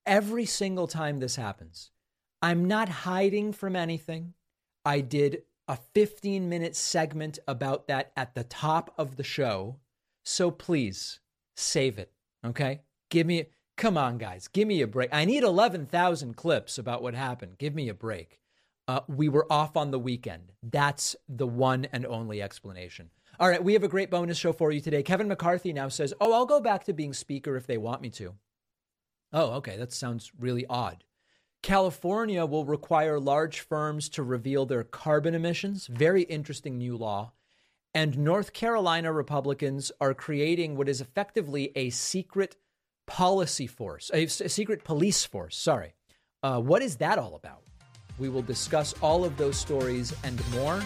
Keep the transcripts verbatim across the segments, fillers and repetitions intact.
every single time this happens, I'm not hiding from anything. I did a fifteen minute segment about that at the top of the show. So please save it. Okay. Give me, come on, guys, give me a break. I need eleven thousand clips about what happened. Give me a break. Uh, we were off on the weekend. That's the one and only explanation. All right. We have a great bonus show for you today. Kevin McCarthy now says, oh, I'll go back to being speaker if they want me to. Oh, okay. That sounds really odd. California will require large firms to reveal their carbon emissions. Very interesting new law. And North Carolina Republicans are creating what is effectively a secret policy force, a, a secret police force. Sorry. Uh, what is that all about? We will discuss all of those stories and more.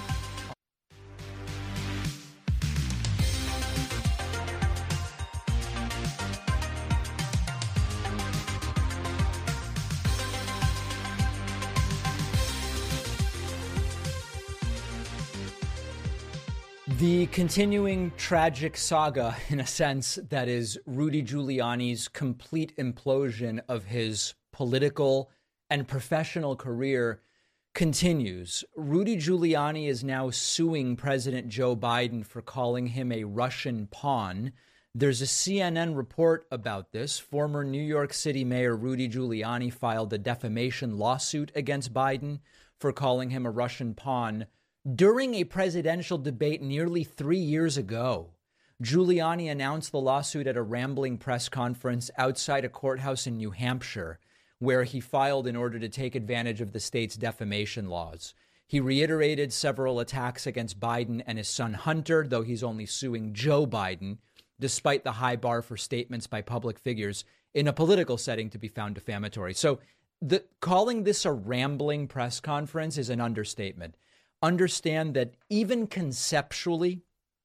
The continuing tragic saga, in a sense, that is Rudy Giuliani's complete implosion of his political and professional career continues. Rudy Giuliani is now suing President Joe Biden for calling him a Russian pawn. There's a C N N report about this. Former New York City Mayor Rudy Giuliani filed a defamation lawsuit against Biden for calling him a Russian pawn during a presidential debate nearly three years ago. Giuliani announced the lawsuit at a rambling press conference outside a courthouse in New Hampshire, where he filed in order to take advantage of the state's defamation laws. He reiterated several attacks against Biden and his son Hunter, though he's only suing Joe Biden, despite the high bar for statements by public figures in a political setting to be found defamatory. So the calling this a rambling press conference is an understatement. Understand that even conceptually,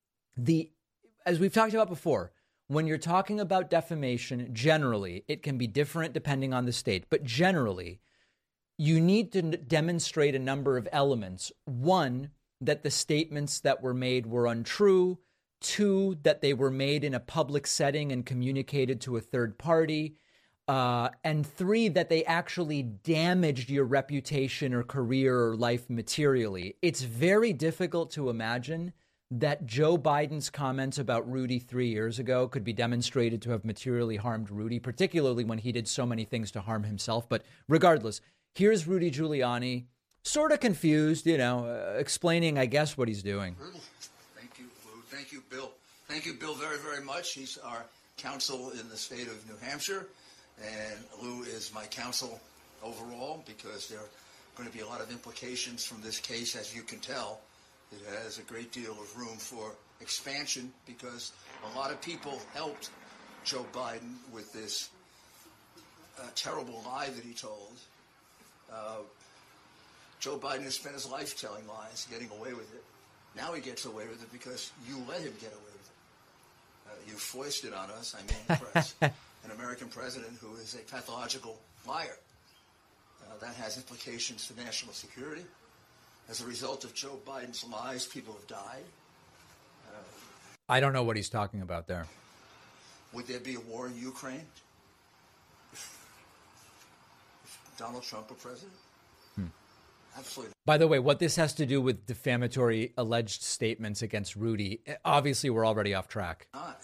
the as we've talked about before, when you're talking about defamation, generally, it can be different depending on the state. But generally, you need to demonstrate a number of elements. One, that the statements that were made were untrue. Two, that they were made in a public setting and communicated to a third party. Uh, and three, that they actually damaged your reputation or career or life materially. It's very difficult to imagine that Joe Biden's comments about Rudy three years ago could be demonstrated to have materially harmed Rudy, particularly when he did so many things to harm himself. But regardless, here's Rudy Giuliani, sort of confused, you know, uh, explaining, I guess, what he's doing. Thank you, Lou. Thank you, Bill. Thank you, Bill, very, very much. He's our counsel in the state of New Hampshire. And Lou is my counsel overall because there are going to be a lot of implications from this case, as you can tell. It has a great deal of room for expansion because a lot of people helped Joe Biden with this uh, terrible lie that he told. Uh, Joe Biden has spent his life telling lies, getting away with it. Now he gets away with it because you let him get away with it. Uh, you foisted on us, I mean the press. An American president who is a pathological liar. Uh, that has implications for national security. As a result of Joe Biden's lies, people have died. Uh, I don't know what he's talking about there. Would there be a war in Ukraine if, if Donald Trump were president? Hmm. Absolutely. By the way, what this has to do with defamatory alleged statements against Rudy, obviously we're already off track. Not.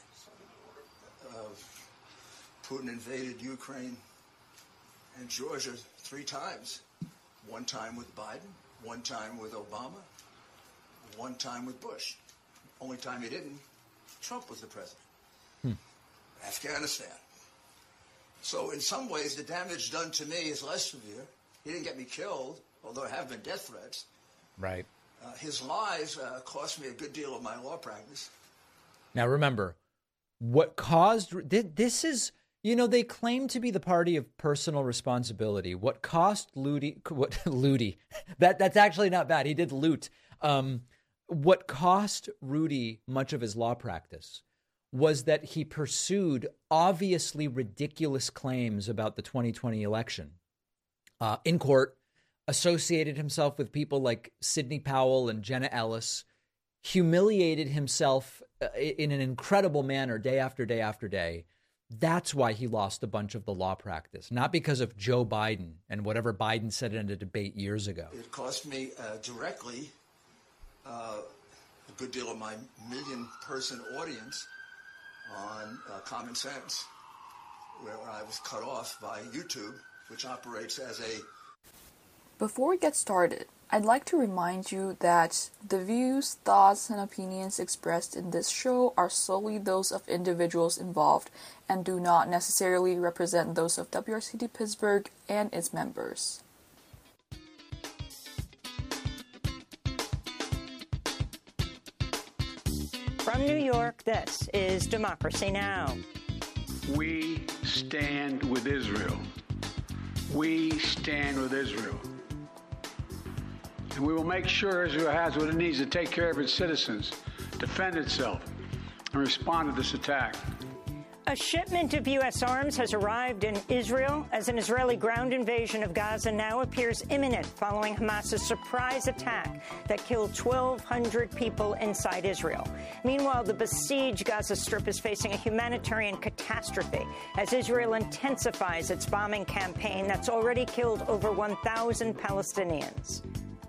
Putin invaded Ukraine and Georgia three times. One time with Biden, one time with Obama, one time with Bush. Only time he didn't, Trump was the president. Hmm. Afghanistan. So in some ways, the damage done to me is less severe. He didn't get me killed, although there have been death threats. Right. Uh, his lies uh, cost me a good deal of my law practice. Now, remember, what caused this is... You know, they claim to be the party of personal responsibility. What cost Ludi, what Ludi, that that's actually not bad. He did loot. Um, what cost Rudy much of his law practice was that he pursued obviously ridiculous claims about the twenty twenty election uh, in court, associated himself with people like Sidney Powell and Jenna Ellis, humiliated himself uh, in an incredible manner day after day after day. That's why he lost a bunch of the law practice, not because of Joe Biden and whatever Biden said in a debate years ago. It cost me uh, directly uh, a good deal of my million-person audience on uh, Common Sense, where I was cut off by YouTube, which operates as a... Before we get started, I'd like to remind you that the views, thoughts, and opinions expressed in this show are solely those of individuals involved and do not necessarily represent those of W R C T Pittsburgh and its members. From New York, this is Democracy Now! We stand with Israel. We stand with Israel. And we will make sure Israel has what it needs to take care of its citizens, defend itself, and respond to this attack. A shipment of U S arms has arrived in Israel as an Israeli ground invasion of Gaza now appears imminent following Hamas's surprise attack that killed twelve hundred people inside Israel. Meanwhile, the besieged Gaza Strip is facing a humanitarian catastrophe as Israel intensifies its bombing campaign that's already killed over one thousand Palestinians.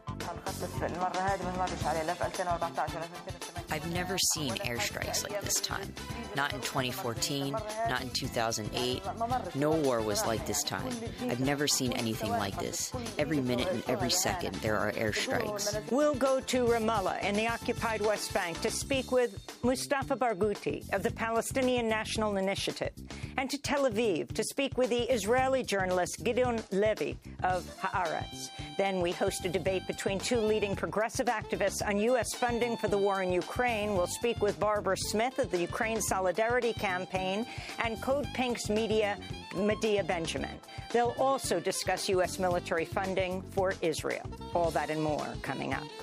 I've never seen airstrikes like this time. Not in twenty fourteen, not in two thousand eight. No war was like this time. I've never seen anything like this. Every minute and every second, there are airstrikes. We'll go to Ramallah in the occupied West Bank to speak with Mustafa Barghouti of the Palestinian National Initiative, and to Tel Aviv to speak with the Israeli journalist Gideon Levy of Haaretz. Then we host a debate between two leading progressive activists on U S funding for the war in Ukraine. We'll speak with Barbara Smith of the Ukraine Solidarity Campaign and Code Pink's media, Medea Benjamin. They'll also discuss U S military funding for Israel. All that and more coming up.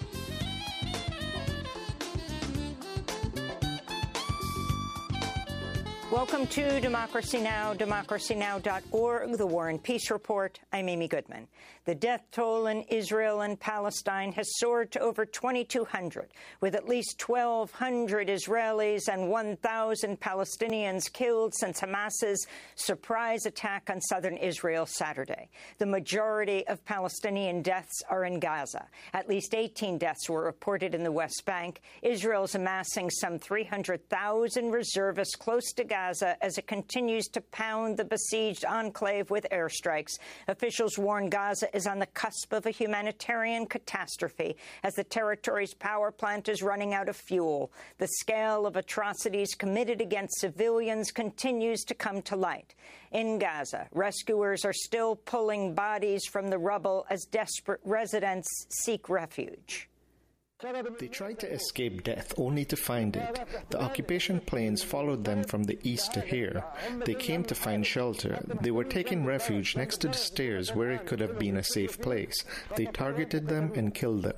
Welcome to Democracy Now!, democracy now dot org, the War and Peace Report. I'm Amy Goodman. The death toll in Israel and Palestine has soared to over twenty-two hundred, with at least twelve hundred Israelis and one thousand Palestinians killed since Hamas's surprise attack on southern Israel Saturday. The majority of Palestinian deaths are in Gaza. At least eighteen deaths were reported in the West Bank. Israel's amassing some three hundred thousand reservists close to Gaza as it continues to pound the besieged enclave with airstrikes. Officials warn Gaza is on the cusp of a humanitarian catastrophe as the territory's power plant is running out of fuel. The scale of atrocities committed against civilians continues to come to light. In Gaza, rescuers are still pulling bodies from the rubble as desperate residents seek refuge. They tried to escape death, only to find it. The occupation planes followed them from the east to here. They came to find shelter. They were taking refuge next to the stairs where it could have been a safe place. They targeted them and killed them.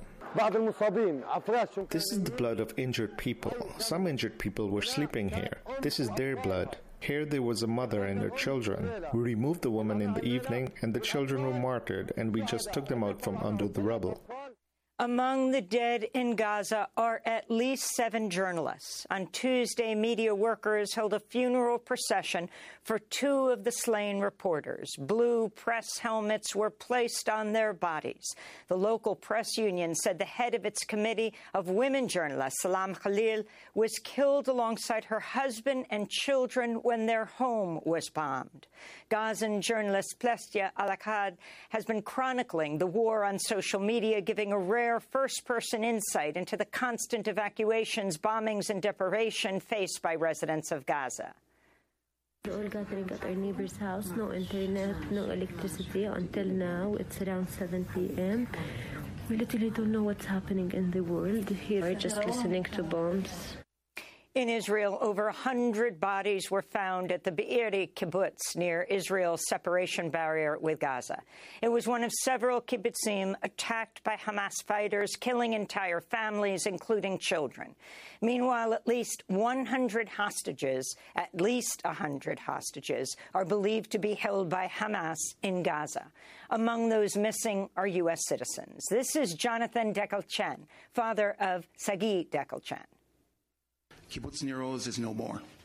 This is the blood of injured people. Some injured people were sleeping here. This is their blood. Here there was a mother and her children. We removed the woman in the evening, and the children were martyred, and we just took them out from under the rubble. Among the dead in Gaza are at least seven journalists. On Tuesday, media workers held a funeral procession for two of the slain reporters. Blue press helmets were placed on their bodies. The local press union said the head of its committee of women journalists, Salam Khalil, was killed alongside her husband and children when their home was bombed. Gazan journalist Plestia Al-Akkad has been chronicling the war on social media, giving a rare first-person insight into the constant evacuations, bombings, and deprivation faced by residents of Gaza. We all gathering at our neighbor's house, no internet, no electricity until now. It's around seven p m We literally don't know what's happening in the world. Here we're just listening to bombs. In Israel, over one hundred bodies were found at the Be'eri kibbutz near Israel's separation barrier with Gaza. It was one of several kibbutzim attacked by Hamas fighters, killing entire families, including children. Meanwhile, at least one hundred hostages, at least one hundred hostages, are believed to be held by Hamas in Gaza. Among those missing are U S citizens. This is Jonathan Dekelchen, father of Sagi Dekelchen. Kibbutz Nir Oz is no more.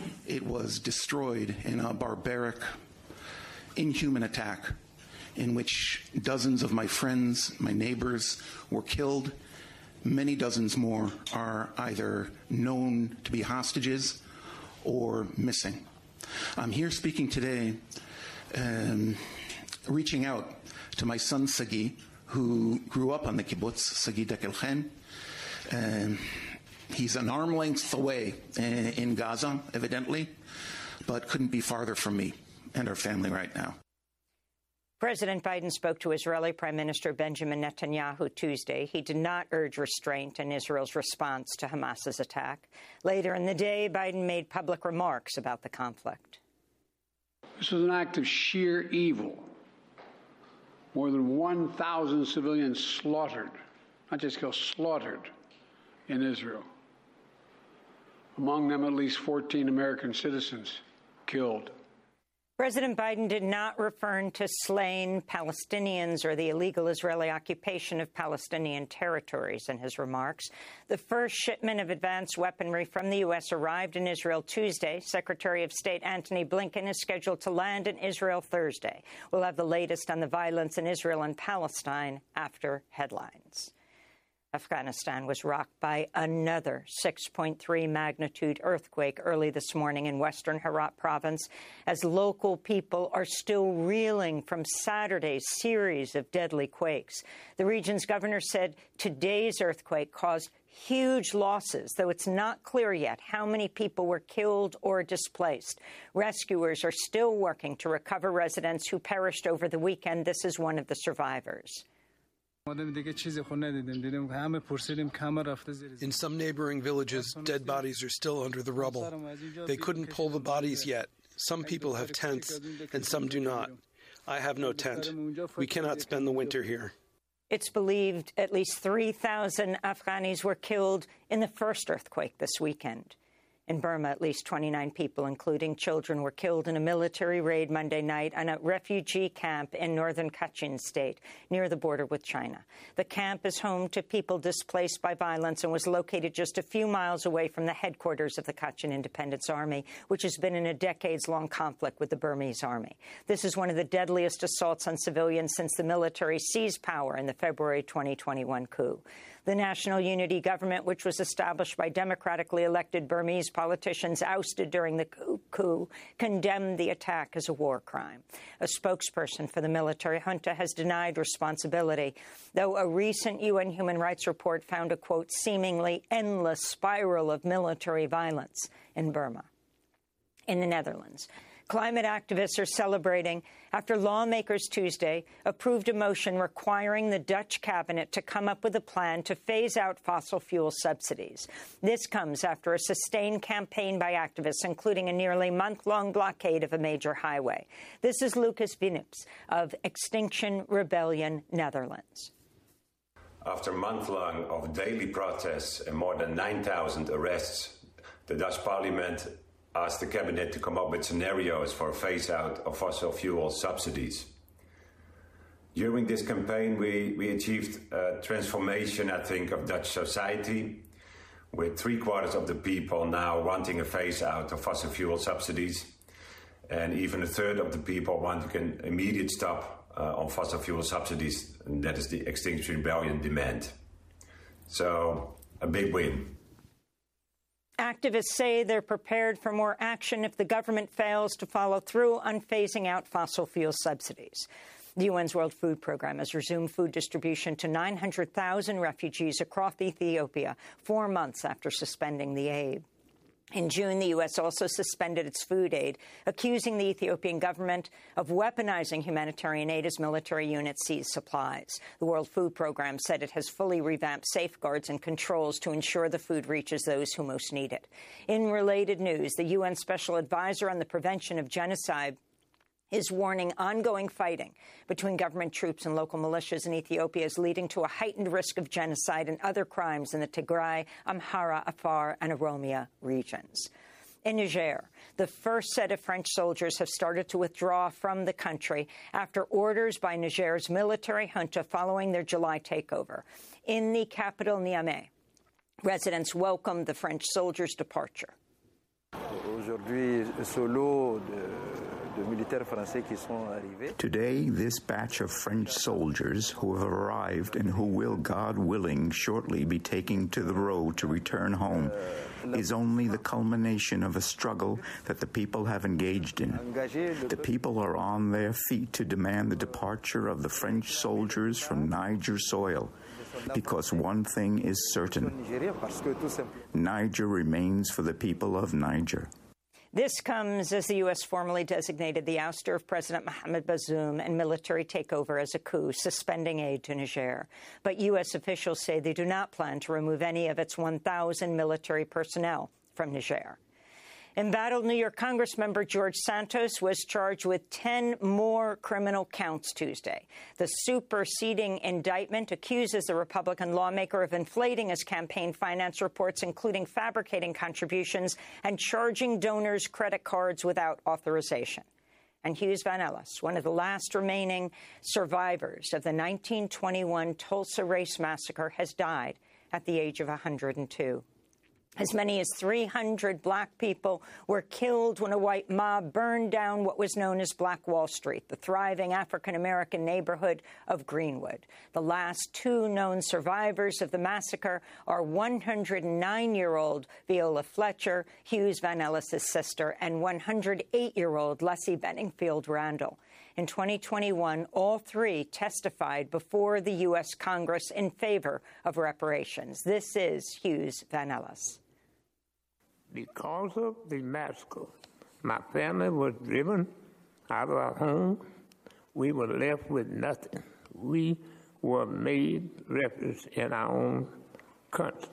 It was destroyed in a barbaric, inhuman attack in which dozens of my friends, my neighbors were killed. Many dozens more are either known to be hostages or missing. I'm here speaking today, um, reaching out to my son Sagi, who grew up on the kibbutz, Sagi Dekelchen. Um, he's an arm length away in, in Gaza, evidently, but couldn't be farther from me and our family right now. President Biden spoke to Israeli Prime Minister Benjamin Netanyahu Tuesday. He did not urge restraint in Israel's response to Hamas's attack. Later in the day, Biden made public remarks about the conflict. This was an act of sheer evil. More than one thousand civilians slaughtered, not just killed, slaughtered in Israel. Among them, at least fourteen American citizens killed. President Biden did not refer to slain Palestinians or the illegal Israeli occupation of Palestinian territories in his remarks. The first shipment of advanced weaponry from the U S arrived in Israel Tuesday. Secretary of State Antony Blinken is scheduled to land in Israel Thursday. We'll have the latest on the violence in Israel and Palestine after headlines. Afghanistan was rocked by another six point three magnitude earthquake early this morning in western Herat province, as local people are still reeling from Saturday's series of deadly quakes. The region's governor said today's earthquake caused huge losses, though it's not clear yet how many people were killed or displaced. Rescuers are still working to recover residents who perished over the weekend. This is one of the survivors. In some neighboring villages, dead bodies are still under the rubble. They couldn't pull the bodies yet. Some people have tents, and some do not. I have no tent. We cannot spend the winter here. It's believed at least three thousand Afghanis were killed in the first earthquake this weekend. In Burma, at least twenty-nine people, including children, were killed in a military raid Monday night on a refugee camp in northern Kachin state, near the border with China. The camp is home to people displaced by violence and was located just a few miles away from the headquarters of the Kachin Independence Army, which has been in a decades-long conflict with the Burmese army. This is one of the deadliest assaults on civilians since the military seized power in the February twenty twenty-one coup. The National Unity Government, which was established by democratically elected Burmese politicians ousted during the coup, condemned the attack as a war crime. A spokesperson for the military junta has denied responsibility, though a recent U N human rights report found a, quote, seemingly endless spiral of military violence in Burma. In the Netherlands, climate activists are celebrating after lawmakers Tuesday approved a motion requiring the Dutch cabinet to come up with a plan to phase out fossil fuel subsidies. This comes after a sustained campaign by activists, including a nearly month-long blockade of a major highway. This is Lucas Winips of Extinction Rebellion Netherlands. After a month-long of daily protests and more than nine thousand arrests, the Dutch parliament asked the cabinet to come up with scenarios for a phase-out of fossil fuel subsidies. During this campaign, we, we achieved a transformation, I think, of Dutch society, with three-quarters of the people now wanting a phase-out of fossil fuel subsidies, and even a third of the people wanting an immediate stop uh, on fossil fuel subsidies, and that is the Extinction Rebellion demand. So, a big win. Activists say they're prepared for more action if the government fails to follow through on phasing out fossil fuel subsidies. The U N's World Food Programme has resumed food distribution to nine hundred thousand refugees across Ethiopia four months after suspending the aid. In June, the U S also suspended its food aid, accusing the Ethiopian government of weaponizing humanitarian aid as military units seize supplies. The World Food Programme said it has fully revamped safeguards and controls to ensure the food reaches those who most need it. In related news, the U N Special Advisor on the Prevention of Genocide is warning ongoing fighting between government troops and local militias in Ethiopia is leading to a heightened risk of genocide and other crimes in the Tigray, Amhara, Afar, and Oromia regions. In Niger, the first set of French soldiers have started to withdraw from the country after orders by Niger's military junta following their July takeover. In the capital, Niamey, residents welcomed the French soldiers' departure. Today, this batch of French soldiers who have arrived and who will, God willing, shortly be taking to the road to return home is only the culmination of a struggle that the people have engaged in. The people are on their feet to demand the departure of the French soldiers from Niger soil, because one thing is certain: Niger remains for the people of Niger. This comes as the U S formally designated the ouster of President Mohamed Bazoum and military takeover as a coup, suspending aid to Niger. But U S officials say they do not plan to remove any of its one thousand military personnel from Niger. Embattled New York Congressmember George Santos was charged with ten more criminal counts Tuesday. The superseding indictment accuses the Republican lawmaker of inflating his campaign finance reports, including fabricating contributions and charging donors credit cards without authorization. And Hughes Van Ellis, one of the last remaining survivors of the nineteen twenty-one Tulsa Race Massacre, has died at the age of one hundred two. As many as three hundred black people were killed when a white mob burned down what was known as Black Wall Street, the thriving African-American neighborhood of Greenwood. The last two known survivors of the massacre are one hundred nine-year-old Viola Fletcher, Hughes Van Ellis' sister, and one hundred eight-year-old Leslie Benningfield Randall. In twenty twenty-one, all three testified before the U S Congress in favor of reparations. This is Hughes Van Ellis. Because of the massacre, my family was driven out of our home. We were left with nothing. We were made refugees in our own country.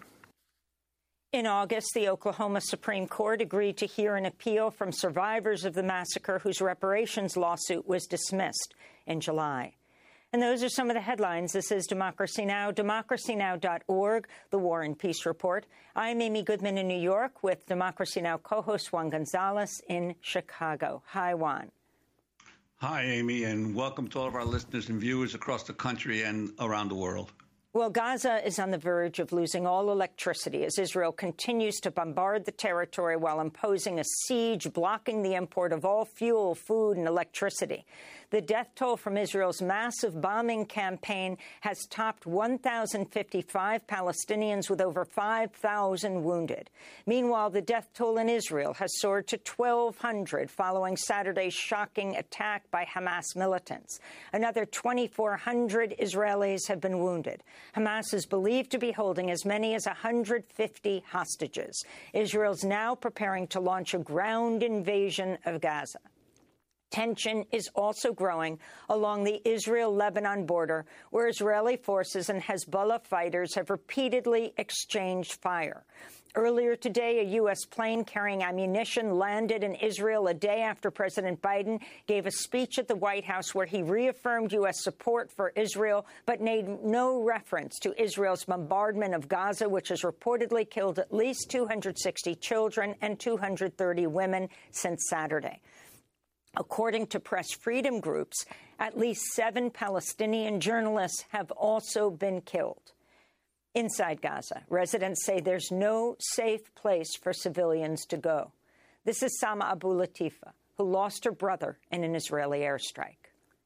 In August, the Oklahoma Supreme Court agreed to hear an appeal from survivors of the massacre whose reparations lawsuit was dismissed in July. And those are some of the headlines. This is Democracy Now!, democracy now dot org, the War and Peace Report. I'm Amy Goodman in New York with Democracy Now! Co-host Juan Gonzalez in Chicago. Hi, Juan. Hi, Amy, and welcome to all of our listeners and viewers across the country and around the world. Well, Gaza is on the verge of losing all electricity as Israel continues to bombard the territory while imposing a siege, blocking the import of all fuel, food, and electricity. The death toll from Israel's massive bombing campaign has topped one thousand fifty-five Palestinians, with over five thousand wounded. Meanwhile, the death toll in Israel has soared to twelve hundred following Saturday's shocking attack by Hamas militants. Another twenty-four hundred Israelis have been wounded. Hamas is believed to be holding as many as one hundred fifty hostages. Israel's now preparing to launch a ground invasion of Gaza. Tension is also growing along the Israel-Lebanon border, where Israeli forces and Hezbollah fighters have repeatedly exchanged fire. Earlier today, a U S plane carrying ammunition landed in Israel a day after President Biden gave a speech at the White House where he reaffirmed U S support for Israel, but made no reference to Israel's bombardment of Gaza, which has reportedly killed at least two hundred sixty children and two hundred thirty women since Saturday. According to press freedom groups, at least seven Palestinian journalists have also been killed. Inside Gaza, residents say there's no safe place for civilians to go. This is Sama Abu Latifa, who lost her brother in an Israeli airstrike.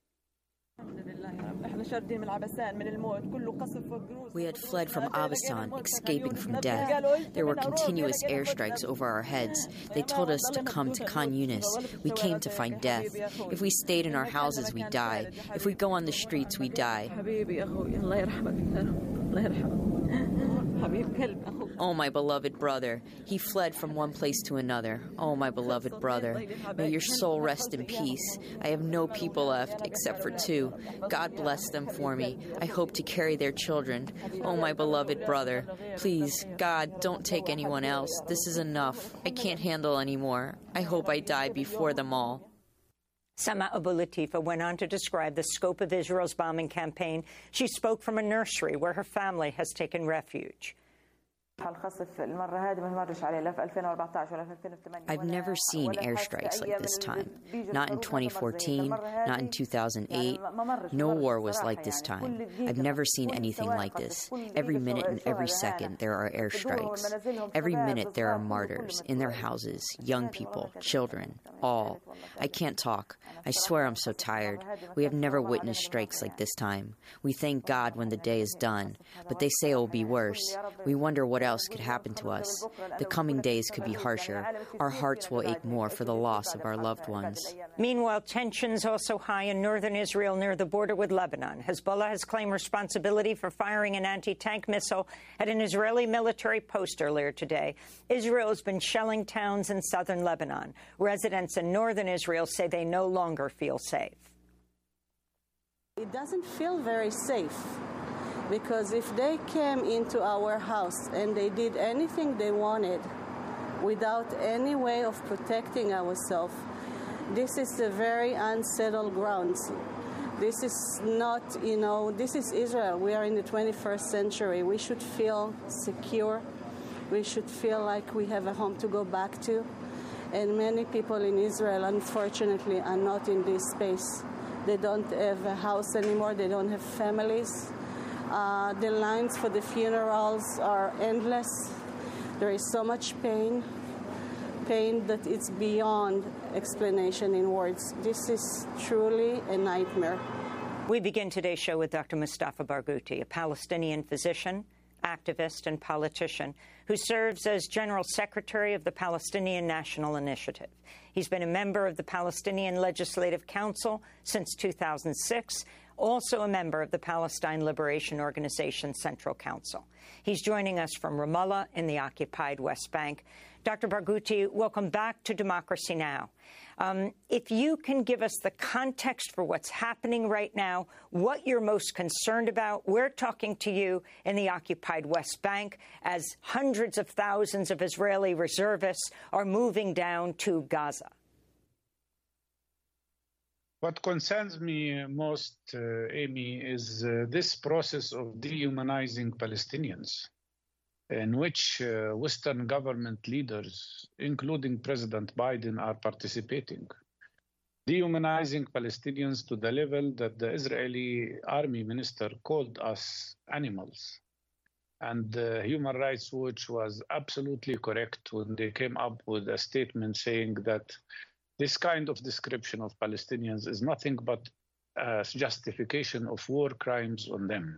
We had fled from Abasan, escaping from death. There were continuous airstrikes over our heads. They told us to come to Khan Yunis. We came to find death. If we stayed in our houses, we die. If we go on the streets, we die. Oh, my beloved brother. He fled from one place to another. Oh, my beloved brother. May your soul rest in peace. I have no people left, except for two. God bless them for me. I hope to carry their children. Oh, my beloved brother. Please, God, don't take anyone else. This is enough. I can't handle anymore. I hope I die before them all. Sama Abu Latifa went on to describe the scope of Israel's bombing campaign. She spoke from a nursery where her family has taken refuge. I've never seen airstrikes like this time. Not in twenty fourteen, not in two thousand eight. No war was like this time. I've never seen anything like this. Every minute and every second there are airstrikes. Every minute there are martyrs, in their houses, young people, children, all. I can't talk. I swear I'm so tired. We have never witnessed strikes like this time. We thank God when the day is done, but they say it will be worse. We wonder what else could happen to us. The coming days could be harsher. Our hearts will ache more for the loss of our loved ones. Meanwhile, tensions also high in northern Israel near the border with Lebanon. Hezbollah has claimed responsibility for firing an anti-tank missile at an Israeli military post earlier today. Israel has been shelling towns in southern Lebanon. Residents in northern Israel say they no longer feel safe. It doesn't feel very safe, because if they came into our house and they did anything they wanted without any way of protecting ourselves, this is a very unsettled ground. This is not, you know, this is Israel. We are in the twenty-first century. We should feel secure. We should feel like we have a home to go back to. And many people in Israel, unfortunately, are not in this space. They don't have a house anymore. They don't have families. Uh, the lines for the funerals are endless. There is so much pain, pain that it's beyond explanation in words. This is truly a nightmare. We begin today's show with Doctor Mustafa Barghouti, a Palestinian physician, activist, and politician who serves as General Secretary of the Palestinian National Initiative. He's been a member of the Palestinian Legislative Council since two thousand six, also a member of the Palestine Liberation Organization Central Council. He's joining us from Ramallah in the occupied West Bank. Doctor Barghouti, welcome back to Democracy Now! Um, if you can give us the context for what's happening right now, what you're most concerned about. We're talking to you in the occupied West Bank as hundreds of thousands of Israeli reservists are moving down to Gaza. What concerns me most, uh, Amy, is uh, this process of dehumanizing Palestinians, in which uh, Western government leaders, including President Biden, are participating. Dehumanizing Palestinians to the level that the Israeli army minister called us animals. And uh, Human Rights Watch was absolutely correct when they came up with a statement saying that this kind of description of Palestinians is nothing but a justification of war crimes on them.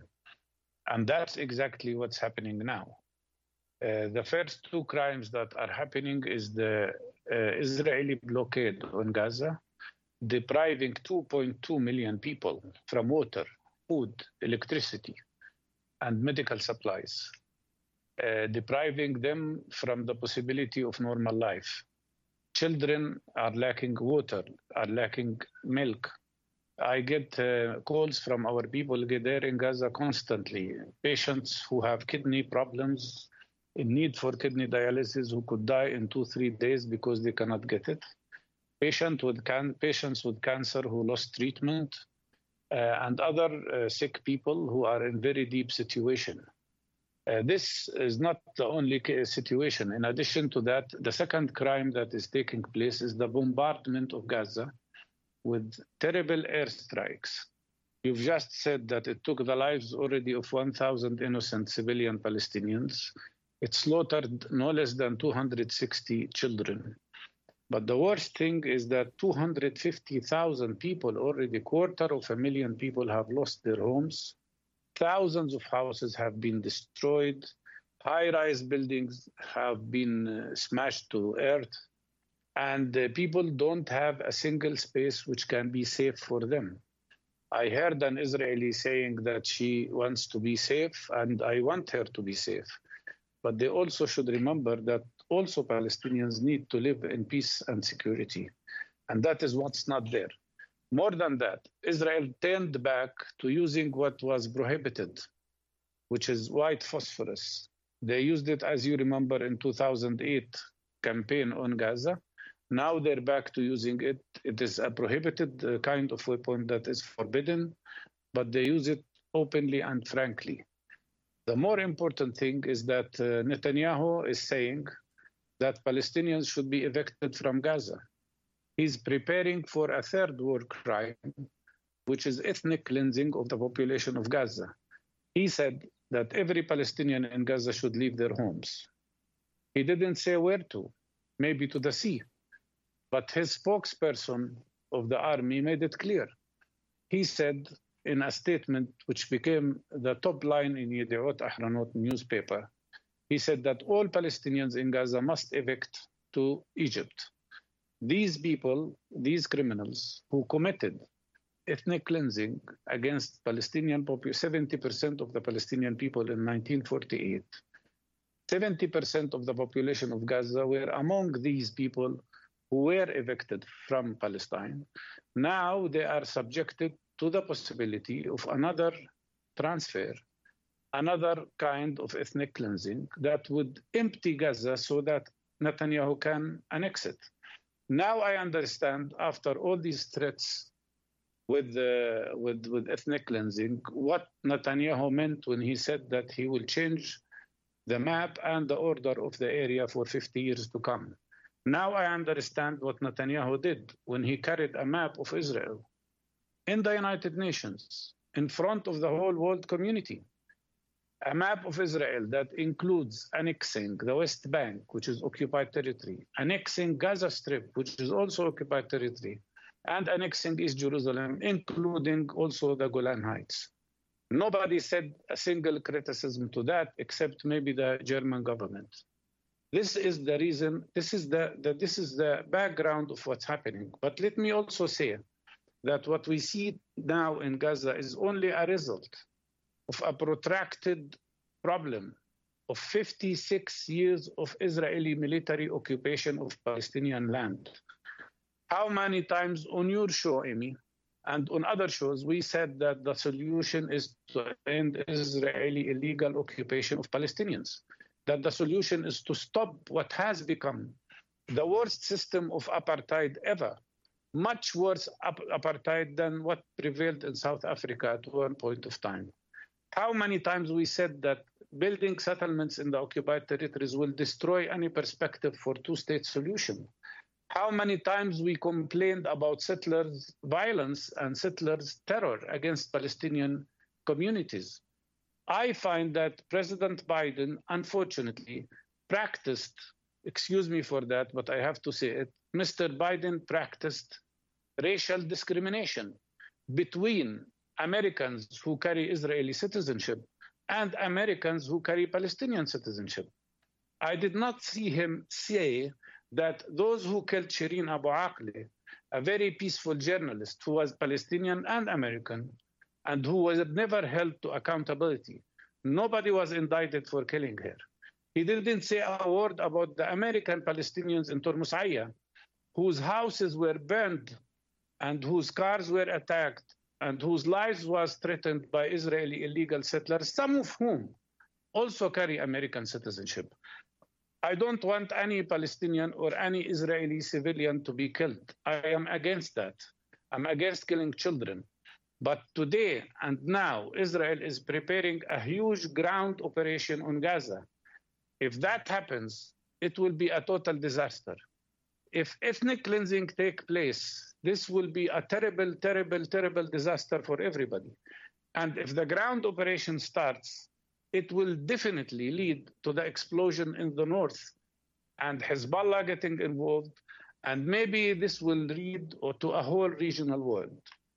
And that's exactly what's happening now. Uh, the first two crimes that are happening is the uh, Israeli blockade on Gaza, depriving two point two million people from water, food, electricity, and medical supplies, uh, depriving them from the possibility of normal life. Children are lacking water, are lacking milk. I get uh, calls from our people there in Gaza constantly, patients who have kidney problems, in need for kidney dialysis, who could die in two, three days because they cannot get it. Patient with can- patients with cancer who lost treatment, uh, and other uh, sick people who are in very deep situation. Uh, this is not the only situation. In addition to that, the second crime that is taking place is the bombardment of Gaza with terrible airstrikes. You've just said that it took the lives already of one thousand innocent civilian Palestinians. It slaughtered no less than two hundred sixty children. But the worst thing is that two hundred fifty thousand people, already a quarter of a million people, have lost their homes. Thousands of houses have been destroyed. High-rise buildings have been uh, smashed to earth. And uh, people don't have a single space which can be safe for them. I heard an Israeli saying that she wants to be safe, and I want her to be safe. But they also should remember that also Palestinians need to live in peace and security. And that is what's not there. More than that, Israel turned back to using what was prohibited, which is white phosphorus. They used it, as you remember, in two thousand eight campaign on Gaza. Now they're back to using it. It is a prohibited uh, kind of weapon that is forbidden, but they use it openly and frankly. The more important thing is that uh, Netanyahu is saying that Palestinians should be evicted from Gaza. He's preparing for a third war crime, which is ethnic cleansing of the population of Gaza. He said that every Palestinian in Gaza should leave their homes. He didn't say where to, maybe to the sea. But his spokesperson of the army made it clear. He said in a statement which became the top line in Yediot Ahronot newspaper, he said that all Palestinians in Gaza must evict to Egypt. These people, these criminals who committed ethnic cleansing against Palestinian population, seventy percent of the Palestinian people in nineteen forty-eight, seventy percent of the population of Gaza were among these people who were evicted from Palestine. Now they are subjected to the possibility of another transfer, another kind of ethnic cleansing that would empty Gaza so that Netanyahu can annex it. Now I understand, after all these threats with, uh, with, with ethnic cleansing, what Netanyahu meant when he said that he will change the map and the order of the area for fifty years to come. Now I understand what Netanyahu did when he carried a map of Israel in the United Nations, in front of the whole world community. A map of Israel that includes annexing the West Bank, which is occupied territory, annexing Gaza Strip, which is also occupied territory, and annexing East Jerusalem, including also the Golan Heights. Nobody said a single criticism to that, except maybe the German government. This is the reason, this is the, the, this is the background of what's happening. But let me also say that what we see now in Gaza is only a result of a protracted problem of fifty-six years of Israeli military occupation of Palestinian land. How many times on your show, Amy, and on other shows, we said that the solution is to end Israeli illegal occupation of Palestinians, that the solution is to stop what has become the worst system of apartheid ever, much worse ap- apartheid than what prevailed in South Africa at one point of time. How many times we said that building settlements in the occupied territories will destroy any perspective for two-state solution? How many times we complained about settlers' violence and settlers' terror against Palestinian communities? I find that President Biden, unfortunately, practiced, excuse me for that, but I have to say it, Mister Biden practiced racial discrimination between Americans who carry Israeli citizenship and Americans who carry Palestinian citizenship. I did not see him say that those who killed Shireen Abu Akleh, a very peaceful journalist who was Palestinian and American, and who was never held to accountability, nobody was indicted for killing her. He didn't say a word about the American Palestinians in Tormus Aya, whose houses were burned and whose cars were attacked and whose lives was threatened by Israeli illegal settlers, some of whom also carry American citizenship. I don't want any Palestinian or any Israeli civilian to be killed. I am against that. I'm against killing children. But today and now, Israel is preparing a huge ground operation on Gaza. If that happens, it will be a total disaster. If ethnic cleansing takes place, this will be a terrible, terrible, terrible disaster for everybody. And if the ground operation starts, it will definitely lead to the explosion in the north and Hezbollah getting involved, and maybe this will lead to a whole regional war.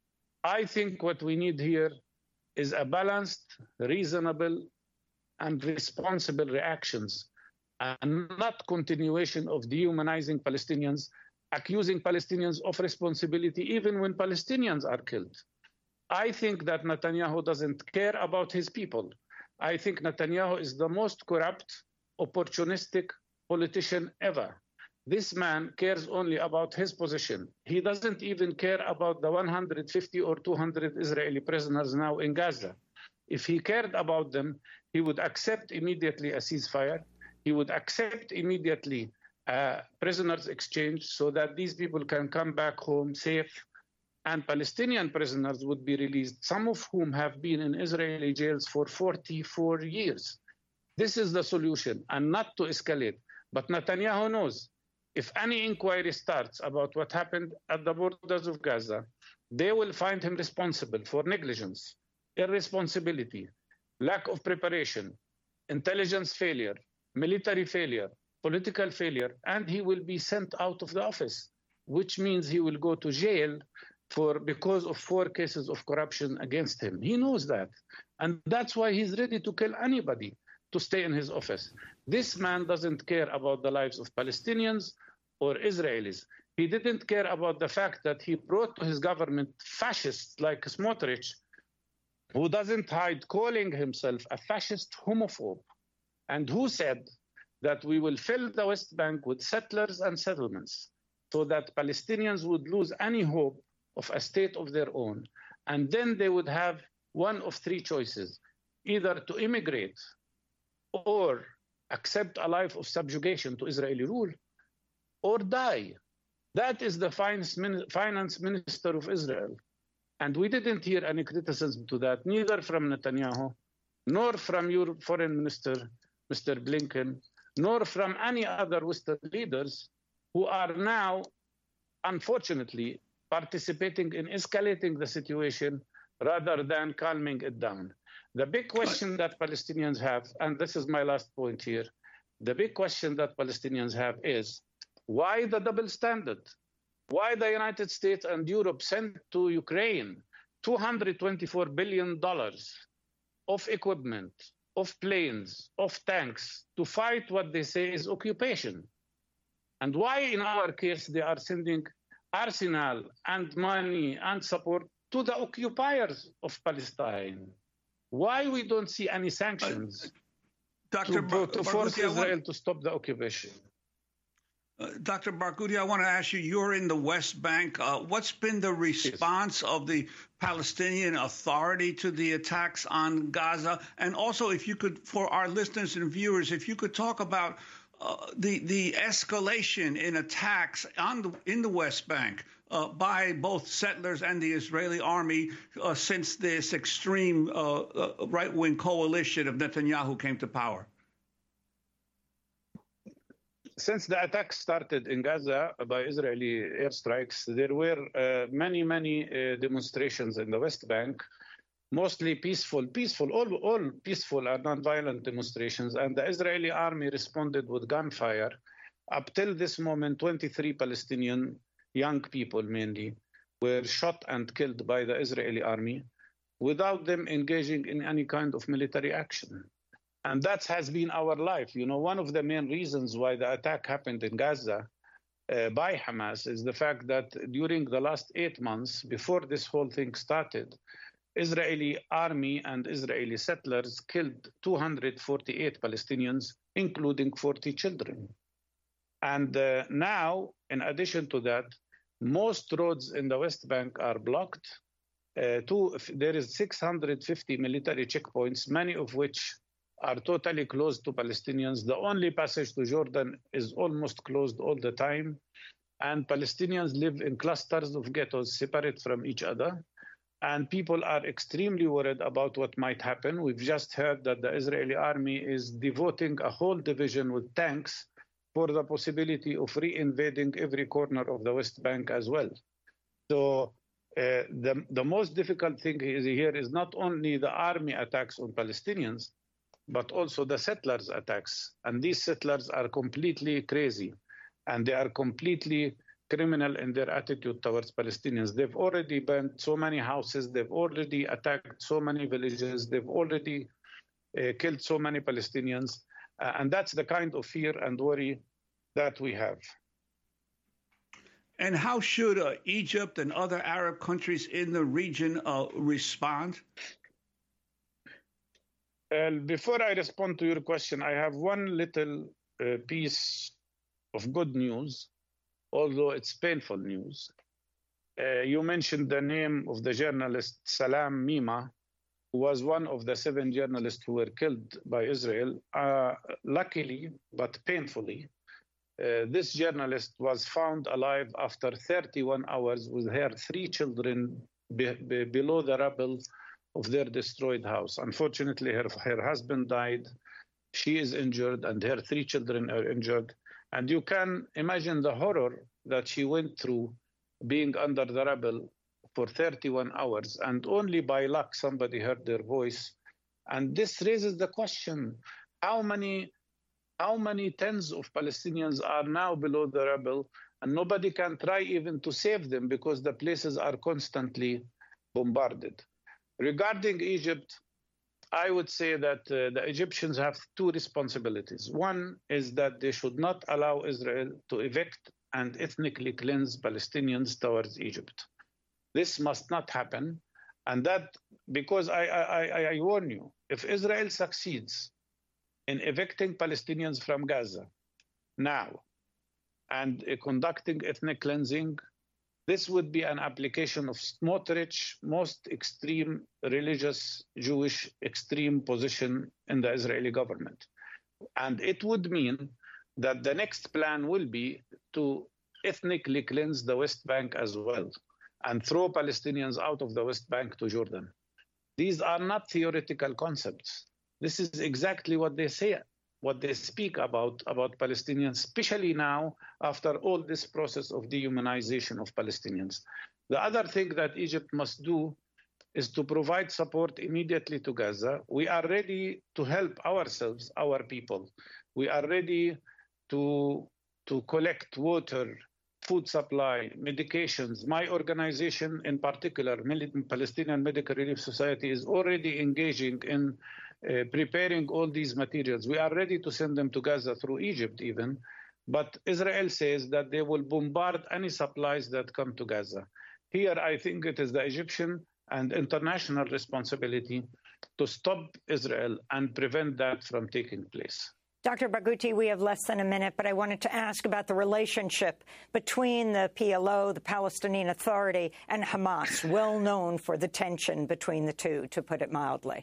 I think what we need here is a balanced, reasonable, and responsible reactions, and not continuation of dehumanizing Palestinians, accusing Palestinians of responsibility even when Palestinians are killed. I think that Netanyahu doesn't care about his people. I think Netanyahu is the most corrupt, opportunistic politician ever. This man cares only about his position. He doesn't even care about the one hundred fifty or two hundred Israeli prisoners now in Gaza. If he cared about them, he would accept immediately a ceasefire. He would accept immediately a prisoners exchange so that these people can come back home safe and Palestinian prisoners would be released, some of whom have been in Israeli jails for forty-four years. This is the solution, and not to escalate. But Netanyahu knows if any inquiry starts about what happened at the borders of Gaza, they will find him responsible for negligence, irresponsibility, lack of preparation, intelligence failure, military failure, political failure, and he will be sent out of the office, which means he will go to jail for because of four cases of corruption against him. He knows that. And that's why he's ready to kill anybody to stay in his office. This man doesn't care about the lives of Palestinians or Israelis. He didn't care about the fact that he brought to his government fascists like Smotrich, who doesn't hide calling himself a fascist homophobe, and who said that we will fill the West Bank with settlers and settlements so that Palestinians would lose any hope of a state of their own. And then they would have one of three choices, either to immigrate or accept a life of subjugation to Israeli rule, or die. That is the finance minister of Israel. And we didn't hear any criticism to that, neither from Netanyahu, nor from your foreign minister, Mister Blinken, nor from any other Western leaders who are now, unfortunately, participating in escalating the situation rather than calming it down. The big question that Palestinians have, and this is my last point here, the big question that Palestinians have is, why the double standard? Why the United States and Europe sent to Ukraine two hundred twenty-four billion dollars of equipment, of planes, of tanks to fight what they say is occupation? And why in our case they are sending arsenal and money and support to the occupiers of Palestine? Why we don't see any sanctions uh, Doctor to, Bar- to force Barghouti, Israel want... to stop the occupation? Uh, Doctor Barghouti, I want to ask you, you're in the West Bank. Uh, what's been the response yes. of the Palestinian Authority to the attacks on Gaza? And also, if you could, for our listeners and viewers, if you could talk about uh, the, the escalation in attacks on the, in the West Bank uh, by both settlers and the Israeli army uh, since this extreme uh, uh, right-wing coalition of Netanyahu came to power. Since the attack started in Gaza by Israeli airstrikes, there were uh, many, many uh, demonstrations in the West Bank, mostly peaceful, peaceful, all, all peaceful and non-violent demonstrations. And the Israeli army responded with gunfire. Up till this moment, twenty-three Palestinian young people mainly were shot and killed by the Israeli army without them engaging in any kind of military action. And that has been our life. You know, one of the main reasons why the attack happened in Gaza uh, by Hamas is the fact that during the last eight months, before this whole thing started, Israeli army and Israeli settlers killed two hundred forty-eight Palestinians, including forty children. And uh, now, in addition to that, most roads in the West Bank are blocked. Uh, two, there is six hundred fifty military checkpoints, many of which are totally closed to Palestinians. The only passage to Jordan is almost closed all the time. And Palestinians live in clusters of ghettos separate from each other. And people are extremely worried about what might happen. We've just heard that the Israeli army is devoting a whole division with tanks for the possibility of re-invading every corner of the West Bank as well. So uh, the, the most difficult thing is here is not only the army attacks on Palestinians, but also the settlers' attacks. And these settlers are completely crazy, and they are completely criminal in their attitude towards Palestinians. They've already burnt so many houses, they've already attacked so many villages, they've already uh, killed so many Palestinians, uh, and that's the kind of fear and worry that we have. And how should uh, Egypt and other Arab countries in the region uh, respond? Uh, before I respond to your question, I have one little uh, piece of good news, although it's painful news. Uh, you mentioned the name of the journalist Salam Mima, who was one of the seven journalists who were killed by Israel. Uh, luckily, but painfully, uh, this journalist was found alive after thirty-one hours with her three children be, be, below the rubble of their destroyed house. Unfortunately, her, her husband died, she is injured, and her three children are injured. And you can imagine the horror that she went through being under the rubble for thirty-one hours, and only by luck somebody heard their voice. And this raises the question, how many, how many tens of Palestinians are now below the rubble, and nobody can try even to save them because the places are constantly bombarded. Regarding Egypt, I would say that uh, the Egyptians have two responsibilities. One is that they should not allow Israel to evict and ethnically cleanse Palestinians towards Egypt. This must not happen. And that, because I, I, I, I warn you, if Israel succeeds in evicting Palestinians from Gaza now and uh, conducting ethnic cleansing, this would be an application of Smotrich, most extreme religious Jewish extreme position in the Israeli government. And it would mean that the next plan will be to ethnically cleanse the West Bank as well and throw Palestinians out of the West Bank to Jordan. These are not theoretical concepts. This is exactly what they say, what they speak about, about Palestinians, especially now after all this process of dehumanization of Palestinians. The other thing that Egypt must do is to provide support immediately to Gaza. We are ready to help ourselves, our people. We are ready to, to collect water, food supply, medications. My organization in particular, Palestinian Medical Relief Society, is already engaging in uh, preparing all these materials. We are ready to send them to Gaza through Egypt even, but Israel says that they will bombard any supplies that come to Gaza. Here, I think it is the Egyptian and international responsibility to stop Israel and prevent that from taking place. Doctor Barghouti, we have less than a minute, but I wanted to ask about the relationship between the P L O, the Palestinian Authority, and Hamas, well known for the tension between the two, to put it mildly.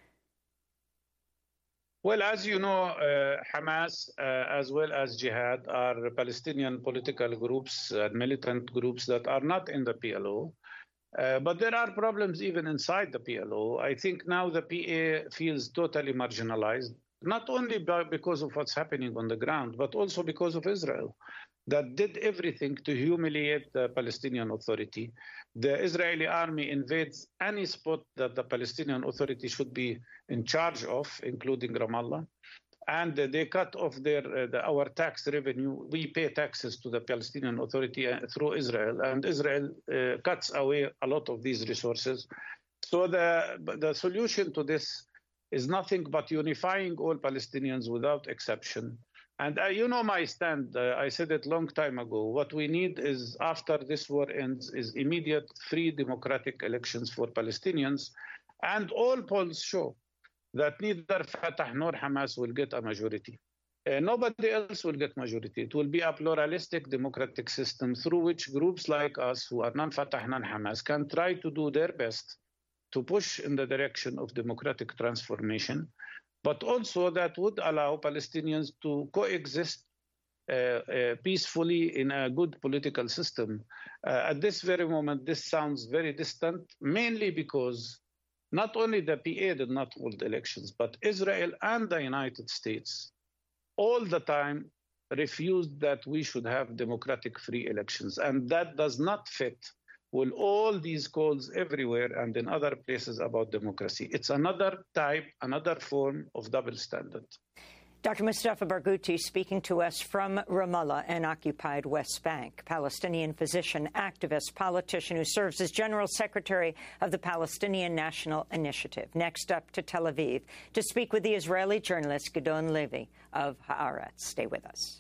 Well, as you know, uh, Hamas, uh, as well as Jihad, are Palestinian political groups and militant groups that are not in the P L O. Uh, but there are problems even inside the P L O. I think now the P A feels totally marginalized, not only by, because of what's happening on the ground, but also because of Israel, that did everything to humiliate the Palestinian Authority. The Israeli army invades any spot that the Palestinian Authority should be in charge of, including Ramallah, and uh, they cut off their uh, the, our tax revenue. We pay taxes to the Palestinian Authority uh, through Israel, and Israel uh, cuts away a lot of these resources. So the, the solution to this is nothing but unifying all Palestinians without exception. And uh, you know my stand, uh, I said it a long time ago. What we need is, after this war ends, is immediate free democratic elections for Palestinians. And all polls show that neither Fatah nor Hamas will get a majority. Uh, nobody else will get majority. It will be a pluralistic democratic system through which groups like us, who are non-Fatah, non-Hamas, can try to do their best to push in the direction of democratic transformation, but also that would allow Palestinians to coexist uh, uh, peacefully in a good political system. Uh, at this very moment, this sounds very distant, mainly because not only the P A did not hold elections, but Israel and the United States all the time refused that we should have democratic free elections. And that does not fit with all these calls everywhere and in other places about democracy. It's another type, another form of double standard. Doctor Mustafa Barghouti speaking to us from Ramallah and occupied West Bank, Palestinian physician, activist, politician who serves as General Secretary of the Palestinian National Initiative. Next up to Tel Aviv to speak with the Israeli journalist Gidon Levy of Haaretz. Stay with us.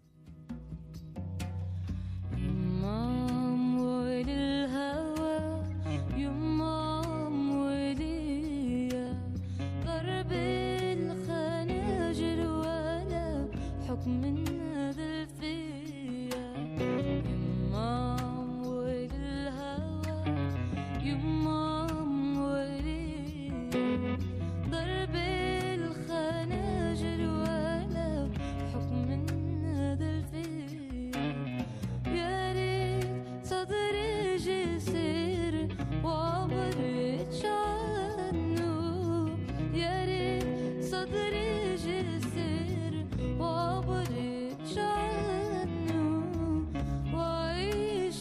من هذا الفيا يمام ويل الهوى يمام ويلي ضرب الخناجر ولا حكم من هذا الفيا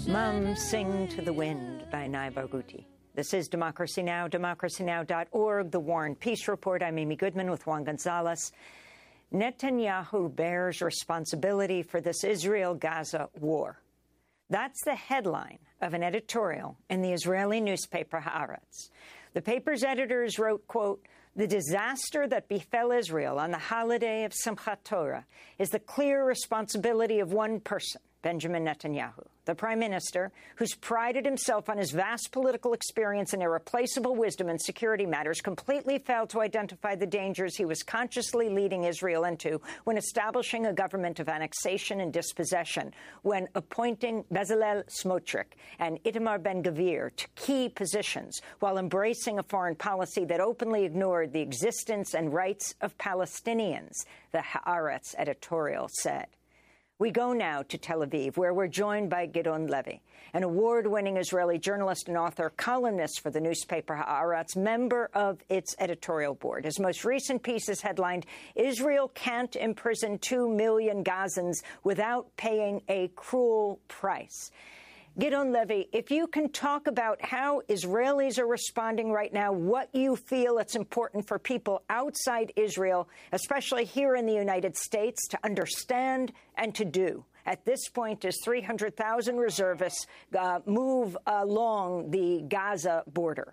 Mum Sing to the Wind by Nai Barghouti. This is Democracy Now!, democracy now dot org, The War and Peace Report. I'm Amy Goodman with Juan Gonzalez. Netanyahu bears responsibility for this Israel-Gaza war. That's the headline of an editorial in the Israeli newspaper Haaretz. The paper's editors wrote, quote, "The disaster that befell Israel on the holiday of Simchat Torah is the clear responsibility of one person, Benjamin Netanyahu, the prime minister, who's prided himself on his vast political experience and irreplaceable wisdom in security matters, completely failed to identify the dangers he was consciously leading Israel into when establishing a government of annexation and dispossession, when appointing Bezalel Smotrich and Itamar Ben-Gvir to key positions, while embracing a foreign policy that openly ignored the existence and rights of Palestinians," the Haaretz editorial said. We go now to Tel Aviv, where we're joined by Gidon Levy, an award-winning Israeli journalist and author, columnist for the newspaper Haaretz, member of its editorial board. His most recent piece is headlined, "Israel Can't Imprison Two Million Gazans Without Paying a Cruel Price." Gidon Levy, if you can talk about how Israelis are responding right now, what you feel it's important for people outside Israel, especially here in the United States, to understand and to do at this point as three hundred thousand reservists uh, move along the Gaza border.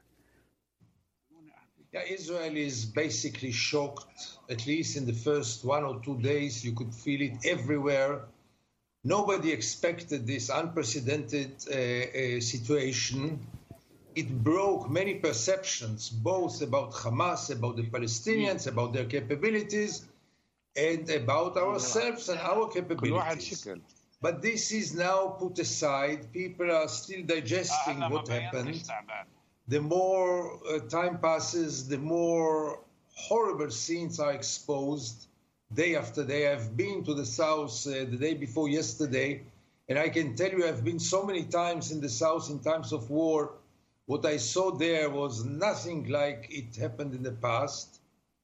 Yeah, Israel is basically shocked. At least in the first one or two days, you could feel it everywhere. Nobody expected this unprecedented uh, uh, situation. It broke many perceptions, both about Hamas, about the Palestinians, about their capabilities, and about ourselves and our capabilities. But this is now put aside. People are still digesting what happened. The more uh, time passes, the more horrible scenes are exposed. Day after day. I've been to the South uh, the day before yesterday, and I can tell you I've been so many times in the South in times of war. What I saw there was nothing like it happened in the past.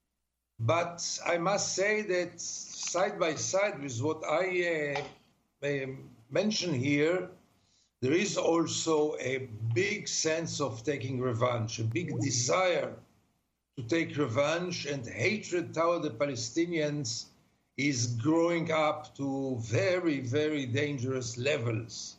But I must say that side by side with what I uh, uh, mentioned here, there is also a big sense of taking revenge, a big desire to take revenge, and hatred toward the Palestinians is growing up to very, very dangerous levels.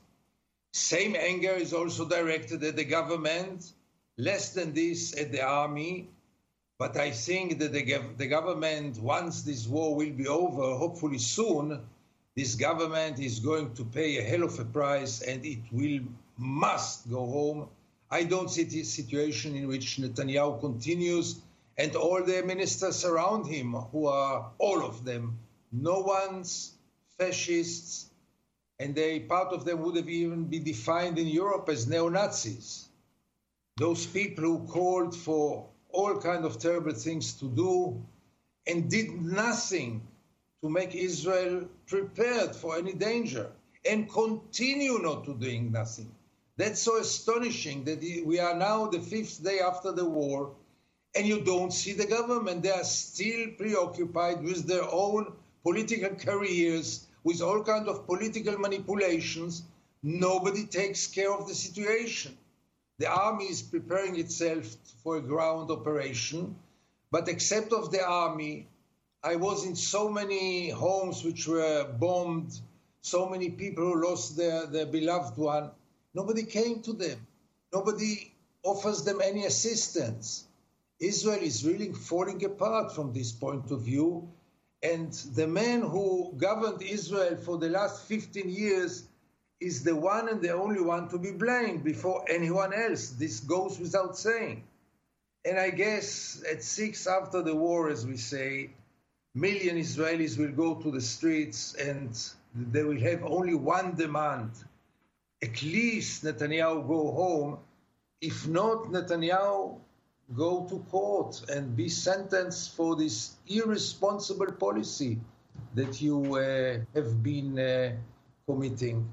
Same anger is also directed at the government, less than this at the army. But I think that the, the government, once this war will be over, hopefully soon, this government is going to pay a hell of a price, and it will must go home. I don't see this situation in which Netanyahu continues and all the ministers around him, who are all of them no ones, fascists, and they, part of them would have even been defined in Europe as neo-Nazis. Those people who called for all kinds of terrible things to do and did nothing to make Israel prepared for any danger, and continue not to doing nothing. That's so astonishing that we are now the fifth day after the war, and you don't see the government. They are still preoccupied with their own political careers, with all kinds of political manipulations. Nobody takes care of the situation. The army is preparing itself for a ground operation, but except of the army, I was in so many homes which were bombed, so many people who lost their, their beloved one. Nobody came to them. Nobody offers them any assistance. Israel is really falling apart from this point of view. And the man who governed Israel for the last fifteen years is the one and the only one to be blamed before anyone else. This goes without saying. And I guess at six after the war, as we say, million Israelis will go to the streets and they will have only one demand. At least Netanyahu go home. If not, Netanyahu go to court and be sentenced for this irresponsible policy that you uh, have been uh, committing.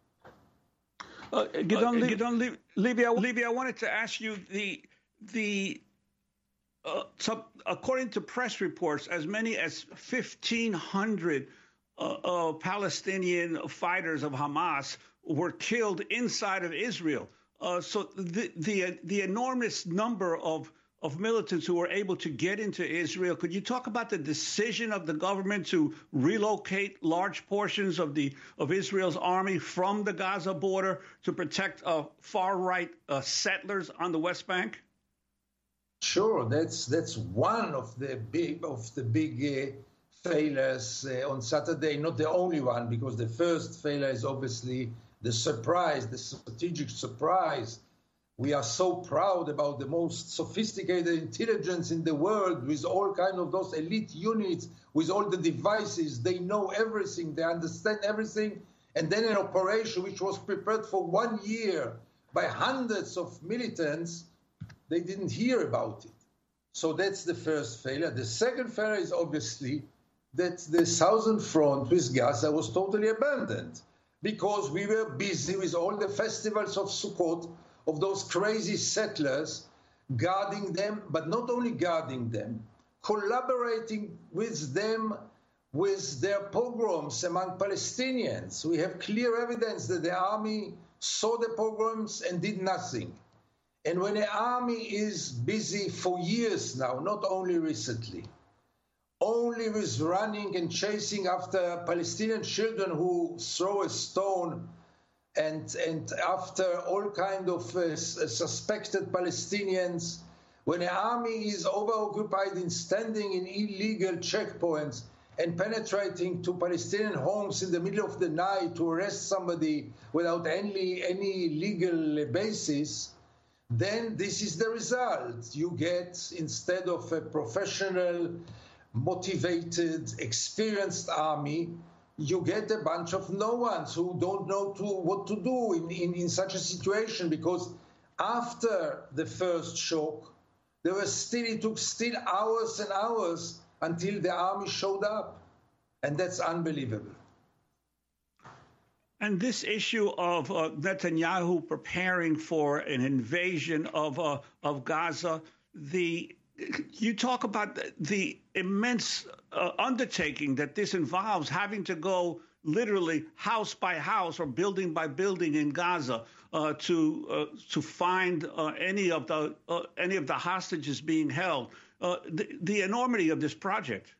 Uh, Gidon, uh, Gidon Levy, Levy, I wanted to ask you the the uh, so according to press reports, as many as fifteen hundred uh, uh, Palestinian fighters of Hamas were killed inside of Israel. Uh, so the, the the enormous number of of militants who were able to get into Israel. Could you talk about the decision of the government to relocate large portions of the of Israel's army from the Gaza border to protect uh, far-right uh, settlers on the West Bank? Sure, that's that's one of the big of the big uh, failures uh, on Saturday. Not the only one, because the first failure is obviously the surprise, the strategic surprise. We are so proud about the most sophisticated intelligence in the world, with all kind of those elite units, with all the devices. They know everything, they understand everything. And then an operation which was prepared for one year by hundreds of militants, they didn't hear about it. So that's the first failure. The second failure is obviously that the southern front with Gaza was totally abandoned, because we were busy with all the festivals of Sukkot, of those crazy settlers, guarding them, but not only guarding them, collaborating with them with their pogroms among Palestinians. We have clear evidence that the army saw the pogroms and did nothing. And when an army is busy for years now, not only recently, only with running and chasing after Palestinian children who throw a stone, and, and after all kind of uh, suspected Palestinians, when an army is over-occupied in standing in illegal checkpoints and penetrating to Palestinian homes in the middle of the night to arrest somebody without any, any legal basis, then this is the result. You get, instead of a professional, motivated, experienced army, you get a bunch of no-ones who don't know to, what to do in, in, in such a situation, because after the first shock, there was still, it took still hours and hours until the army showed up. And that's unbelievable. And this issue of uh, Netanyahu preparing for an invasion of uh, of Gaza, the you talk about the, the immense uh, undertaking that this involves, having to go literally house by house or building by building in Gaza uh, to uh, to find uh, any of the uh, any of the hostages being held. Uh, the, the enormity of this project.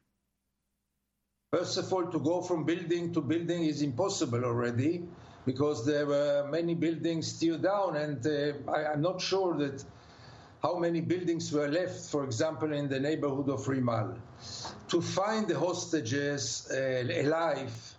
First of all, to go from building to building is impossible already, because there were many buildings still down, and uh, I, I'm not sure that how many buildings were left, for example, in the neighborhood of Rimal. To find the hostages uh, alive,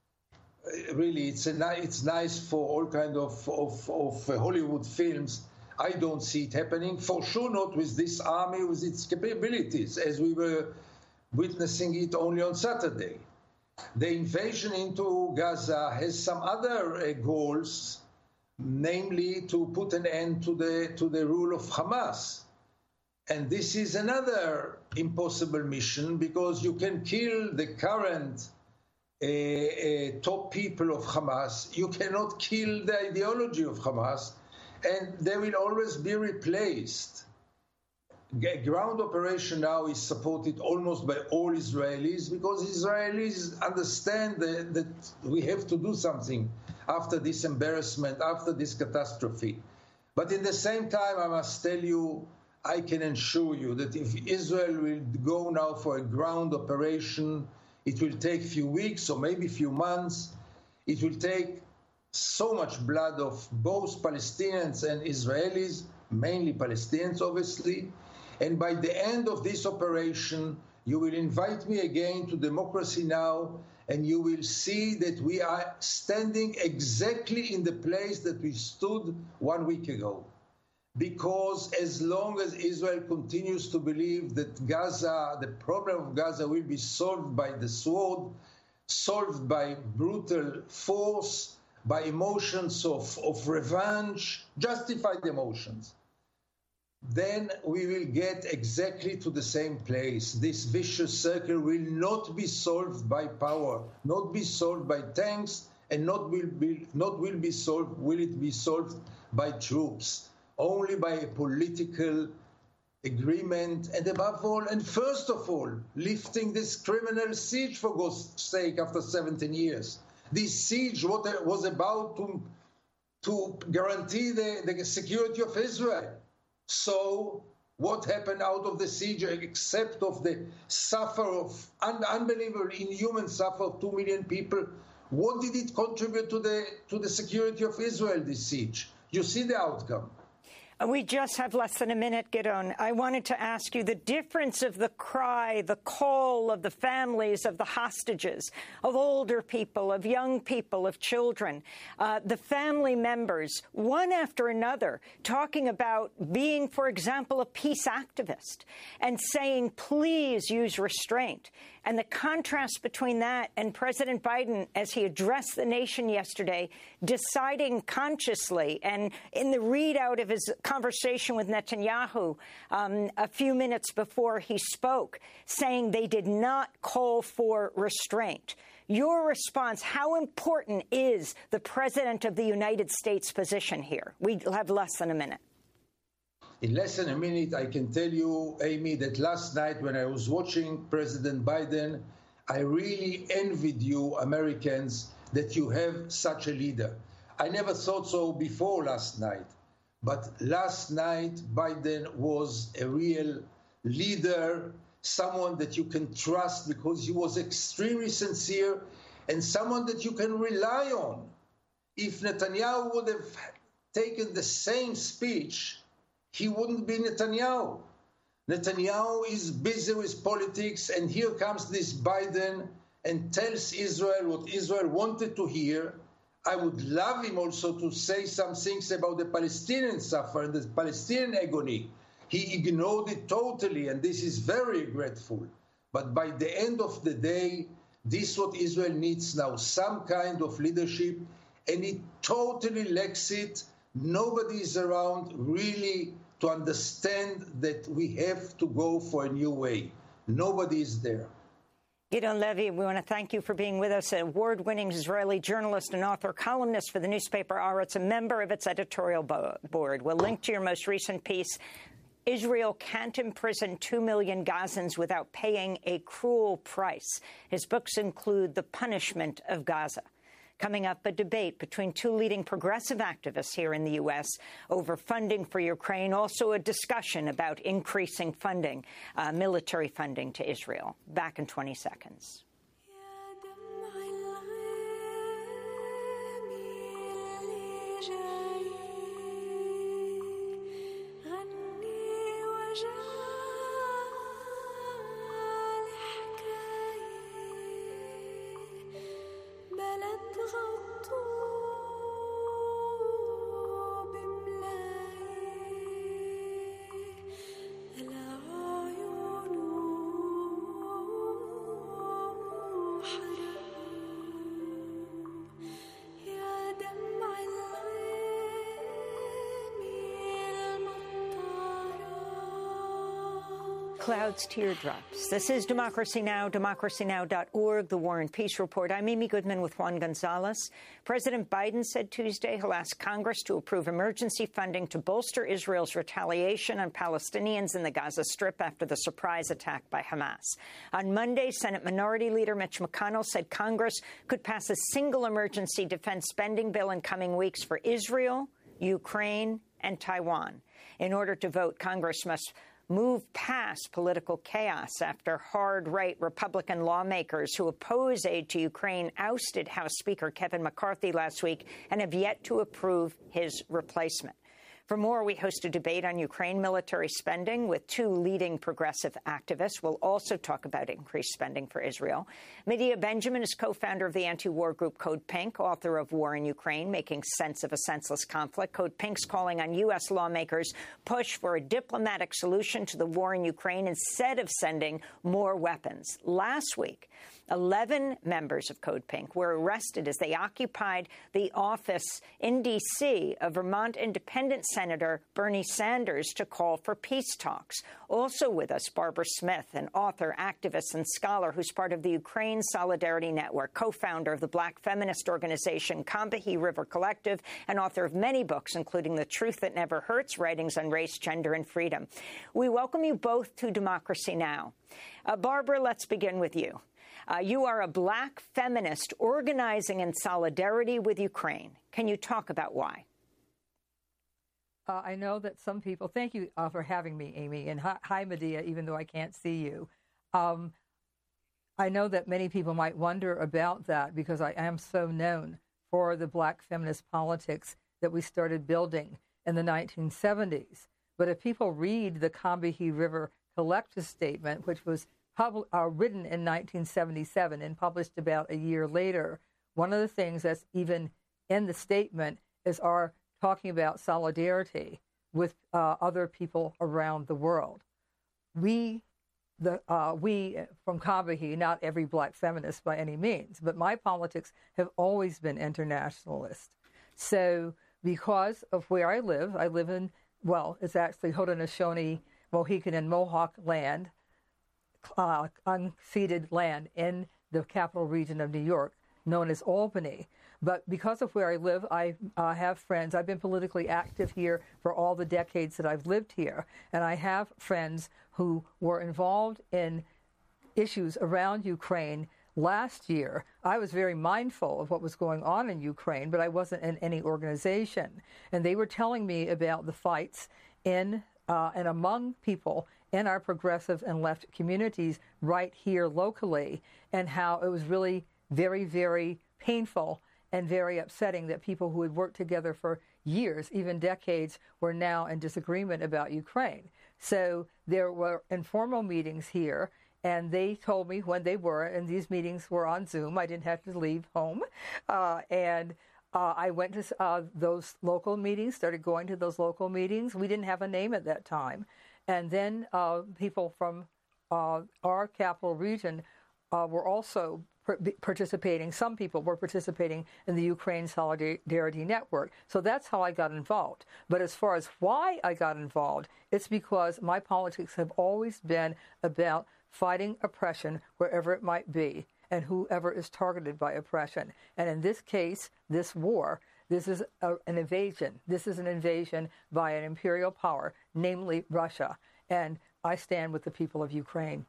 uh, really, it's a ni- it's nice for all kind of, of, of uh, Hollywood films. I don't see it happening, for sure not with this army, with its capabilities, as we were witnessing it only on Saturday. The invasion into Gaza has some other uh, goals, namely to put an end to the to the rule of Hamas. And this is another impossible mission, because you can kill the current uh, uh, top people of Hamas. You cannot kill the ideology of Hamas, and they will always be replaced. Ground operation now is supported almost by all Israelis, because Israelis understand that, that we have to do something after this embarrassment, after this catastrophe. But in the same time, I must tell you, I can assure you that if Israel will go now for a ground operation, it will take a few weeks or maybe a few months. It will take so much blood of both Palestinians and Israelis, mainly Palestinians, obviously. And by the end of this operation, you will invite me again to Democracy Now!, and you will see that we are standing exactly in the place that we stood one week ago. Because as long as Israel continues to believe that Gaza, the problem of Gaza, will be solved by the sword, solved by brutal force, by emotions of, of revenge, justified emotions, then we will get exactly to the same place. This vicious circle will not be solved by power, not be solved by tanks, and not will be, not will be solved, will it be solved by troops, only by a political agreement, and above all, and first of all, lifting this criminal siege, for God's sake, after seventeen years. This siege was about to, to guarantee the, the security of Israel. So what happened out of the siege, except of the suffer of un unbelievable, inhuman suffer of two million people? What did it contribute to the to the security of Israel, this siege? You see the outcome. We just have less than a minute, Gideon. I wanted to ask you the difference of the cry, the call of the families of the hostages, of older people, of young people, of children, uh, the family members, one after another, talking about being, for example, a peace activist and saying, please use restraint. And the contrast between that and President Biden, as he addressed the nation yesterday, deciding consciously, and in the readout of his conversation with Netanyahu um, a few minutes before he spoke, saying they did not call for restraint. Your response, how important is the President of the United States position here? We have less than a minute. In less than a minute, I can tell you, Amy, that last night when I was watching President Biden, I really envied you, Americans, that you have such a leader. I never thought so before last night. But last night, Biden was a real leader, someone that you can trust because he was extremely sincere and someone that you can rely on. If Netanyahu would have taken the same speech, he wouldn't be Netanyahu. Netanyahu is busy with politics, and here comes this Biden and tells Israel what Israel wanted to hear. I would love him also to say some things about the Palestinian suffering, the Palestinian agony. He ignored it totally, and this is very regretful. But by the end of the day, this is what Israel needs now, some kind of leadership, and it totally lacks it. Nobody is around really to understand that we have to go for a new way. Nobody is there. Gideon Levy, we want to thank you for being with us, an award-winning Israeli journalist and author, columnist for the newspaper Haaretz, a member of its editorial board. We'll link to your most recent piece. Israel can't imprison two million Gazans without paying a cruel price. His books include The Punishment of Gaza. Coming up, a debate between two leading progressive activists here in the U S over funding for Ukraine, also a discussion about increasing funding, uh, military funding to Israel. Back in twenty seconds. Clouds, teardrops. This is Democracy Now!, democracy now dot org, The War and Peace Report. I'm Amy Goodman with Juan Gonzalez. President Biden said Tuesday he'll ask Congress to approve emergency funding to bolster Israel's retaliation on Palestinians in the Gaza Strip after the surprise attack by Hamas. On Monday, Senate Minority Leader Mitch McConnell said Congress could pass a single emergency defense spending bill in coming weeks for Israel, Ukraine, and Taiwan. In order to vote, Congress must move past political chaos after hard-right Republican lawmakers who oppose aid to Ukraine ousted House Speaker Kevin McCarthy last week and have yet to approve his replacement. For more, we host a debate on Ukraine military spending with two leading progressive activists. We'll also talk about increased spending for Israel. Medea Benjamin is co-founder of the anti-war group Code Pink, author of War in Ukraine, Making Sense of a Senseless Conflict. Code Pink's calling on U S lawmakers push for a diplomatic solution to the war in Ukraine instead of sending more weapons. Last week, eleven members of Code Pink were arrested as they occupied the office in D C of Vermont Independent Senator Bernie Sanders to call for peace talks. Also with us, Barbara Smith, an author, activist, and scholar who's part of the Ukraine Solidarity Network, co-founder of the Black feminist organization Combahee River Collective, and author of many books, including The Truth That Never Hurts, Writings on Race, Gender, and Freedom. We welcome you both to Democracy Now! Uh, Barbara, let's begin with you. Uh, you are a black feminist organizing in solidarity with Ukraine. Can you talk about why? Uh, I know that some people, thank you uh, for having me, Amy, and hi, hi, Medea, even though I can't see you. Um, I know that many people might wonder about that because I am so known for the black feminist politics that we started building in the nineteen seventies. But if people read the Combahee River Collective Statement, which was pub- uh, written in nineteen seventy-seven and published about a year later, one of the things that's even in the statement is our talking about solidarity with uh, other people around the world. We, the uh, we from Combahee, not every black feminist by any means, but my politics have always been internationalist. So because of where I live, I live in, well, it's actually Haudenosaunee, Mohican, and Mohawk land, uh, unceded land in the capital region of New York, known as Albany. But because of where I live, I uh, have friends. I've been politically active here for all the decades that I've lived here. And I have friends who were involved in issues around Ukraine. Last year, I was very mindful of what was going on in Ukraine, but I wasn't in any organization. And they were telling me about the fights in uh, and among people in our progressive and left communities right here locally, and how it was really very, very painful and very upsetting that people who had worked together for years, even decades, were now in disagreement about Ukraine. So there were informal meetings here, and they told me when they were, and these meetings were on Zoom. I didn't have to leave home. Uh, and uh, I went to uh, those local meetings, started going to those local meetings. We didn't have a name at that time. And then uh, people from uh, our capital region uh, were also participating. Some people were participating in the Ukraine Solidarity Network. So that's how I got involved. But as far as why I got involved, it's because my politics have always been about fighting oppression wherever it might be and whoever is targeted by oppression. And in this case, this war, this is a, an invasion. This is an invasion by an imperial power, namely Russia. And I stand with the people of Ukraine.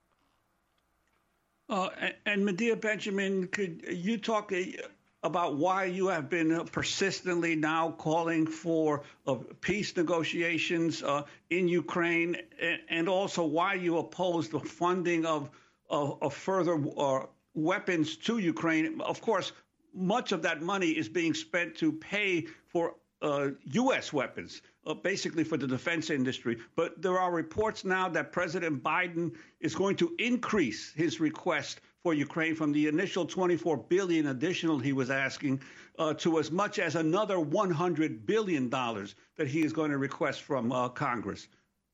Uh, and, and Medea Benjamin, could you talk a, about why you have been uh, persistently now calling for uh, peace negotiations uh, in Ukraine, and, and also why you oppose the funding of, of, of further uh, weapons to Ukraine? Of course, much of that money is being spent to pay for uh, U S weapons, uh, basically for the defense industry. But there are reports now that President Biden is going to increase his request for Ukraine from the initial twenty-four billion dollars additional he was asking uh, to as much as another one hundred billion dollars that he is going to request from uh, Congress.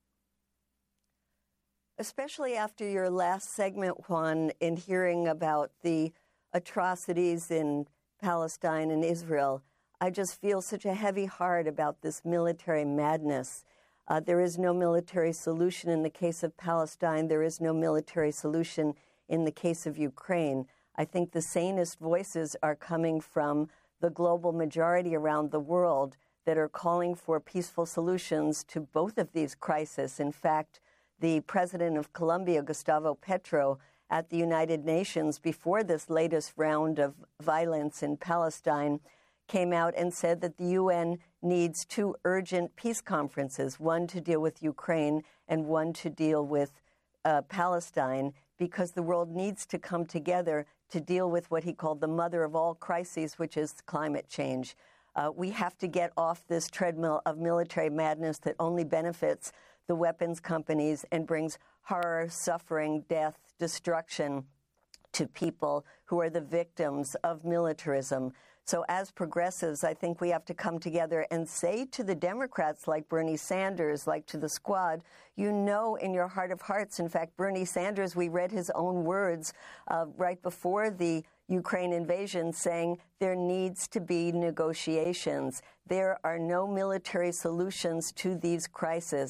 Especially after your last segment, Juan, in hearing about the atrocities in Palestine and Israel, I just feel such a heavy heart about this military madness. Uh, there is no military solution in the case of Palestine. There is no military solution in the case of Ukraine. I think the sanest voices are coming from the global majority around the world that are calling for peaceful solutions to both of these crises. In fact, the president of Colombia, Gustavo Petro, at the United Nations before this latest round of violence in Palestine, came out and said that the U N needs two urgent peace conferences, one to deal with Ukraine and one to deal with uh, Palestine, because the world needs to come together to deal with what he called the mother of all crises, which is climate change. Uh, we have to get off this treadmill of military madness that only benefits the weapons companies and brings horror, suffering, death, destruction to people who are the victims of militarism. So as progressives, I think we have to come together and say to the Democrats like Bernie Sanders, like to the Squad, you know in your heart of hearts, in fact, Bernie Sanders, we read his own words uh, right before the Ukraine invasion saying there needs to be negotiations. There are no military solutions to these crises.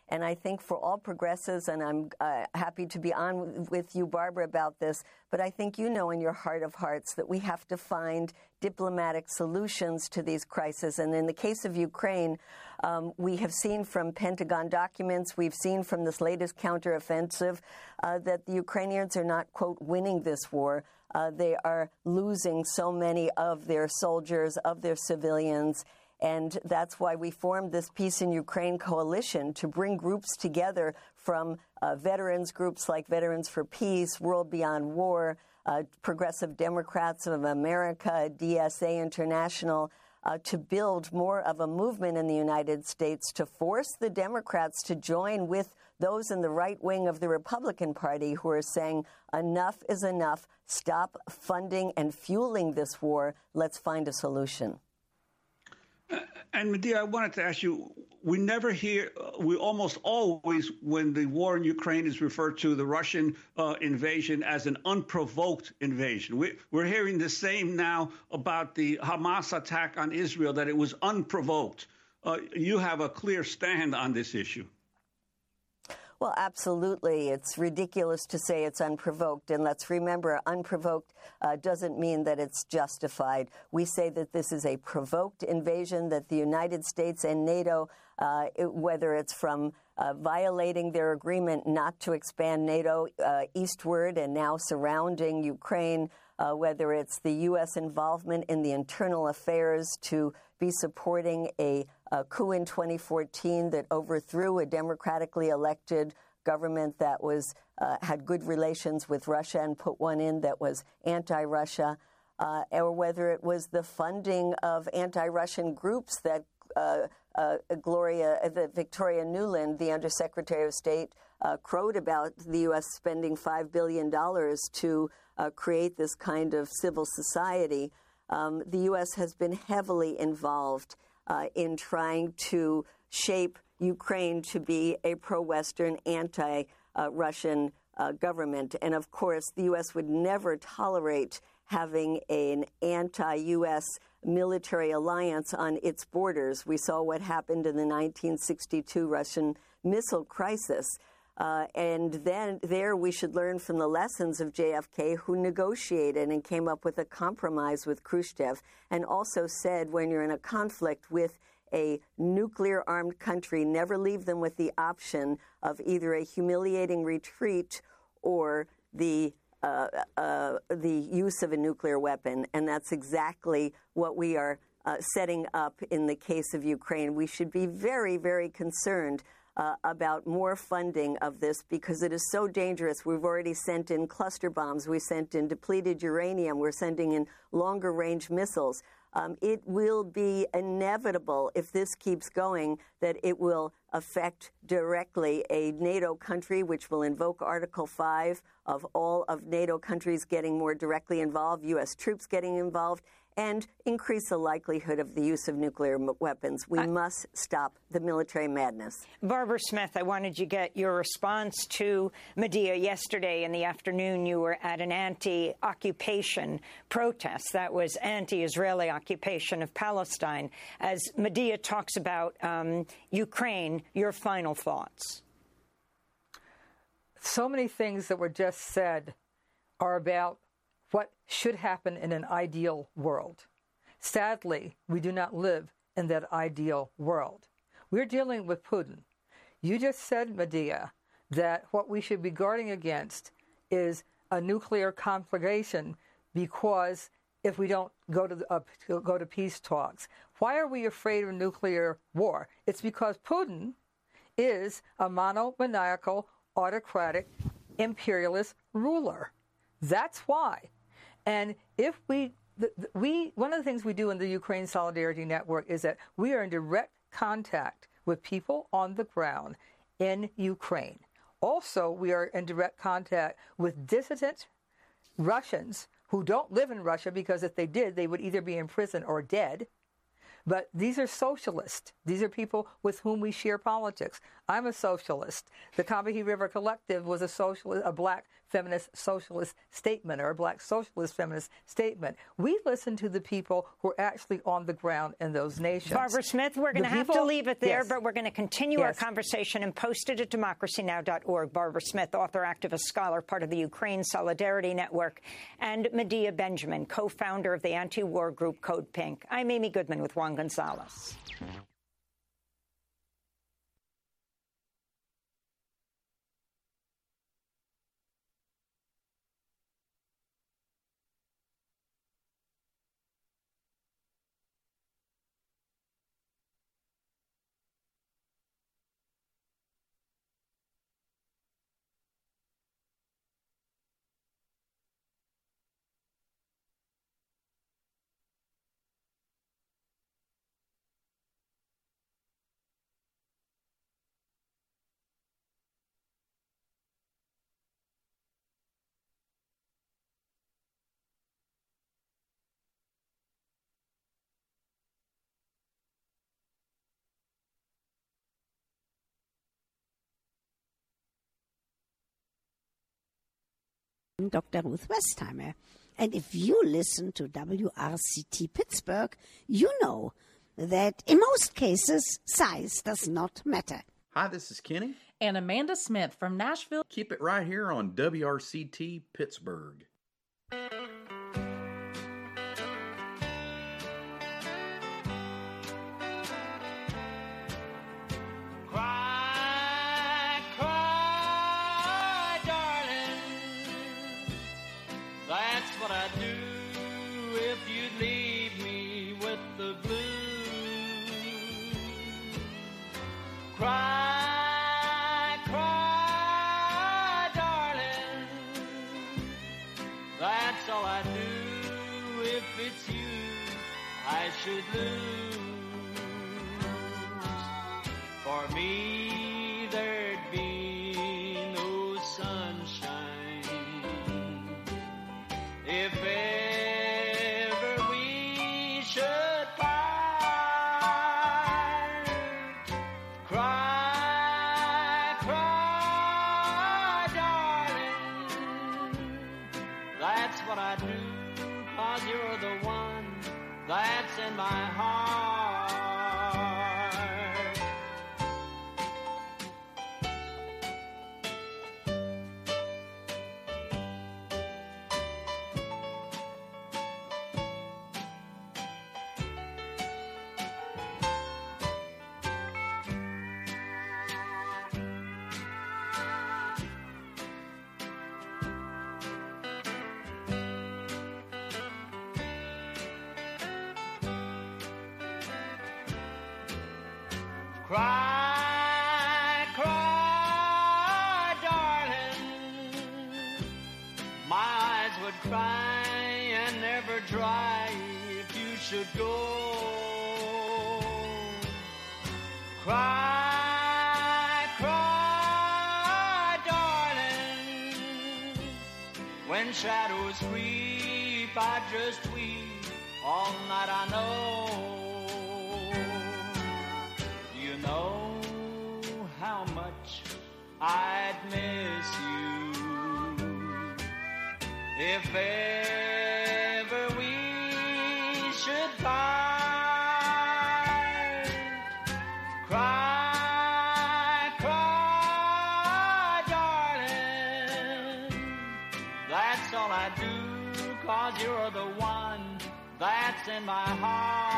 And I think for all progressives, and I'm uh, happy to be on with you, Barbara, about this, but I think you know in your heart of hearts that we have to find diplomatic solutions to these crises. And in the case of Ukraine, um, we have seen from Pentagon documents, we've seen from this latest counteroffensive, uh, that the Ukrainians are not, quote, winning this war. Uh, they are losing so many of their soldiers, of their civilians. And that's why we formed this Peace in Ukraine coalition to bring groups together from uh, veterans groups like Veterans for Peace, World Beyond War, uh, Progressive Democrats of America, D S A International, uh, to build more of a movement in the United States to force the Democrats to join with those in the right wing of the Republican Party who are saying enough is enough, stop funding and fueling this war, let's find a solution. And Medea, I wanted to ask you, we never hear, we almost always, when the war in Ukraine is referred to, the Russian uh, invasion as an unprovoked invasion. We, we're hearing the same now about the Hamas attack on Israel, that it was unprovoked. Uh, you have a clear stand on this issue. Well, absolutely. It's ridiculous to say it's unprovoked. And let's remember, unprovoked uh, doesn't mean that it's justified. We say that this is a provoked invasion, that the United States and NATO, uh, it, whether it's from uh, violating their agreement not to expand NATO uh, eastward and now surrounding Ukraine, uh, whether it's the U S involvement in the internal affairs to be supporting a A coup in twenty fourteen that overthrew a democratically elected government that was uh, had good relations with Russia and put one in that was anti-Russia, uh, or whether it was the funding of anti-Russian groups that uh, uh, Gloria, uh, Victoria Nuland, the Undersecretary of State, uh, crowed about the U S spending five billion dollars to uh, create this kind of civil society. Um, the U S has been heavily involved Uh, in trying to shape Ukraine to be a pro-Western, anti-Russian uh, uh, government. And of course, the U S would never tolerate having an anti-U S military alliance on its borders. We saw what happened in the nineteen sixty-two Russian missile crisis. Uh, and then there we should learn from the lessons of J F K, who negotiated and came up with a compromise with Khrushchev, and also said when you're in a conflict with a nuclear-armed country, never leave them with the option of either a humiliating retreat or the uh, uh, the use of a nuclear weapon. And that's exactly what we are uh, setting up in the case of Ukraine. We should be very, very concerned Uh, about more funding of this, because it is so dangerous. We've already sent in cluster bombs. We sent in depleted uranium. We're sending in longer-range missiles. Um, it will be inevitable, if this keeps going, that it will affect directly a NATO country, which will invoke Article five of all of NATO countries getting more directly involved, U S troops getting involved, and increase the likelihood of the use of nuclear weapons. We I, must stop the military madness. Barbara Smith, I wanted to get your response to Medea. Yesterday in the afternoon, you were at an anti-occupation protest. That was anti-Israeli occupation of Palestine. As Medea talks about um, Ukraine, your final thoughts. So many things that were just said are about what should happen in an ideal world. Sadly, we do not live in that ideal world. We're dealing with Putin. You just said, Medea, that what we should be guarding against is a nuclear conflagration, because if we don't go to, the, uh, go to peace talks. Why are we afraid of nuclear war? It's because Putin is a monomaniacal, autocratic, imperialist ruler. That's why. And if we, the, we, one of the things we do in the Ukraine Solidarity Network is that we are in direct contact with people on the ground in Ukraine. Also, we are in direct contact with dissident Russians who don't live in Russia, because if they did, they would either be in prison or dead. But these are socialists. These are people with whom we share politics. I'm a socialist. The Combahee River Collective was a socialist, a black feminist socialist statement or a black socialist feminist statement. We listen to the people who are actually on the ground in those nations. Barbara Smith, we're going to have people, to leave it there, yes. but we're going to continue yes. our conversation and post it at democracy now dot org. Barbara Smith, author, activist, scholar, part of the Ukraine Solidarity Network, and Medea Benjamin, co-founder of the anti-war group Code Pink. I'm Amy Goodman with Juan Gonzalez. I'm Doctor Ruth Westheimer, and if you listen to W R C T Pittsburgh, you know that in most cases, size does not matter. Hi, this is Kenny. And Amanda Smith from Nashville. Keep it right here on W R C T Pittsburgh. Cry, cry, darling. That's what I'd do if you'd leave me with the blues. Cry, cry, darling. That's all I do if it's you I should lose. For me, there'd be no sunshine if ever we should part. Cry, cry, darling. That's what I do, 'cause you're the one that's in my heart. Cry, cry, darling. My eyes would cry and never dry if you should go. Cry, cry, darling. When shadows creep, I just weep all night, I know. Know how much I'd miss you if ever we should part. Cry, cry, darling. That's all I do, 'cause you're the one that's in my heart.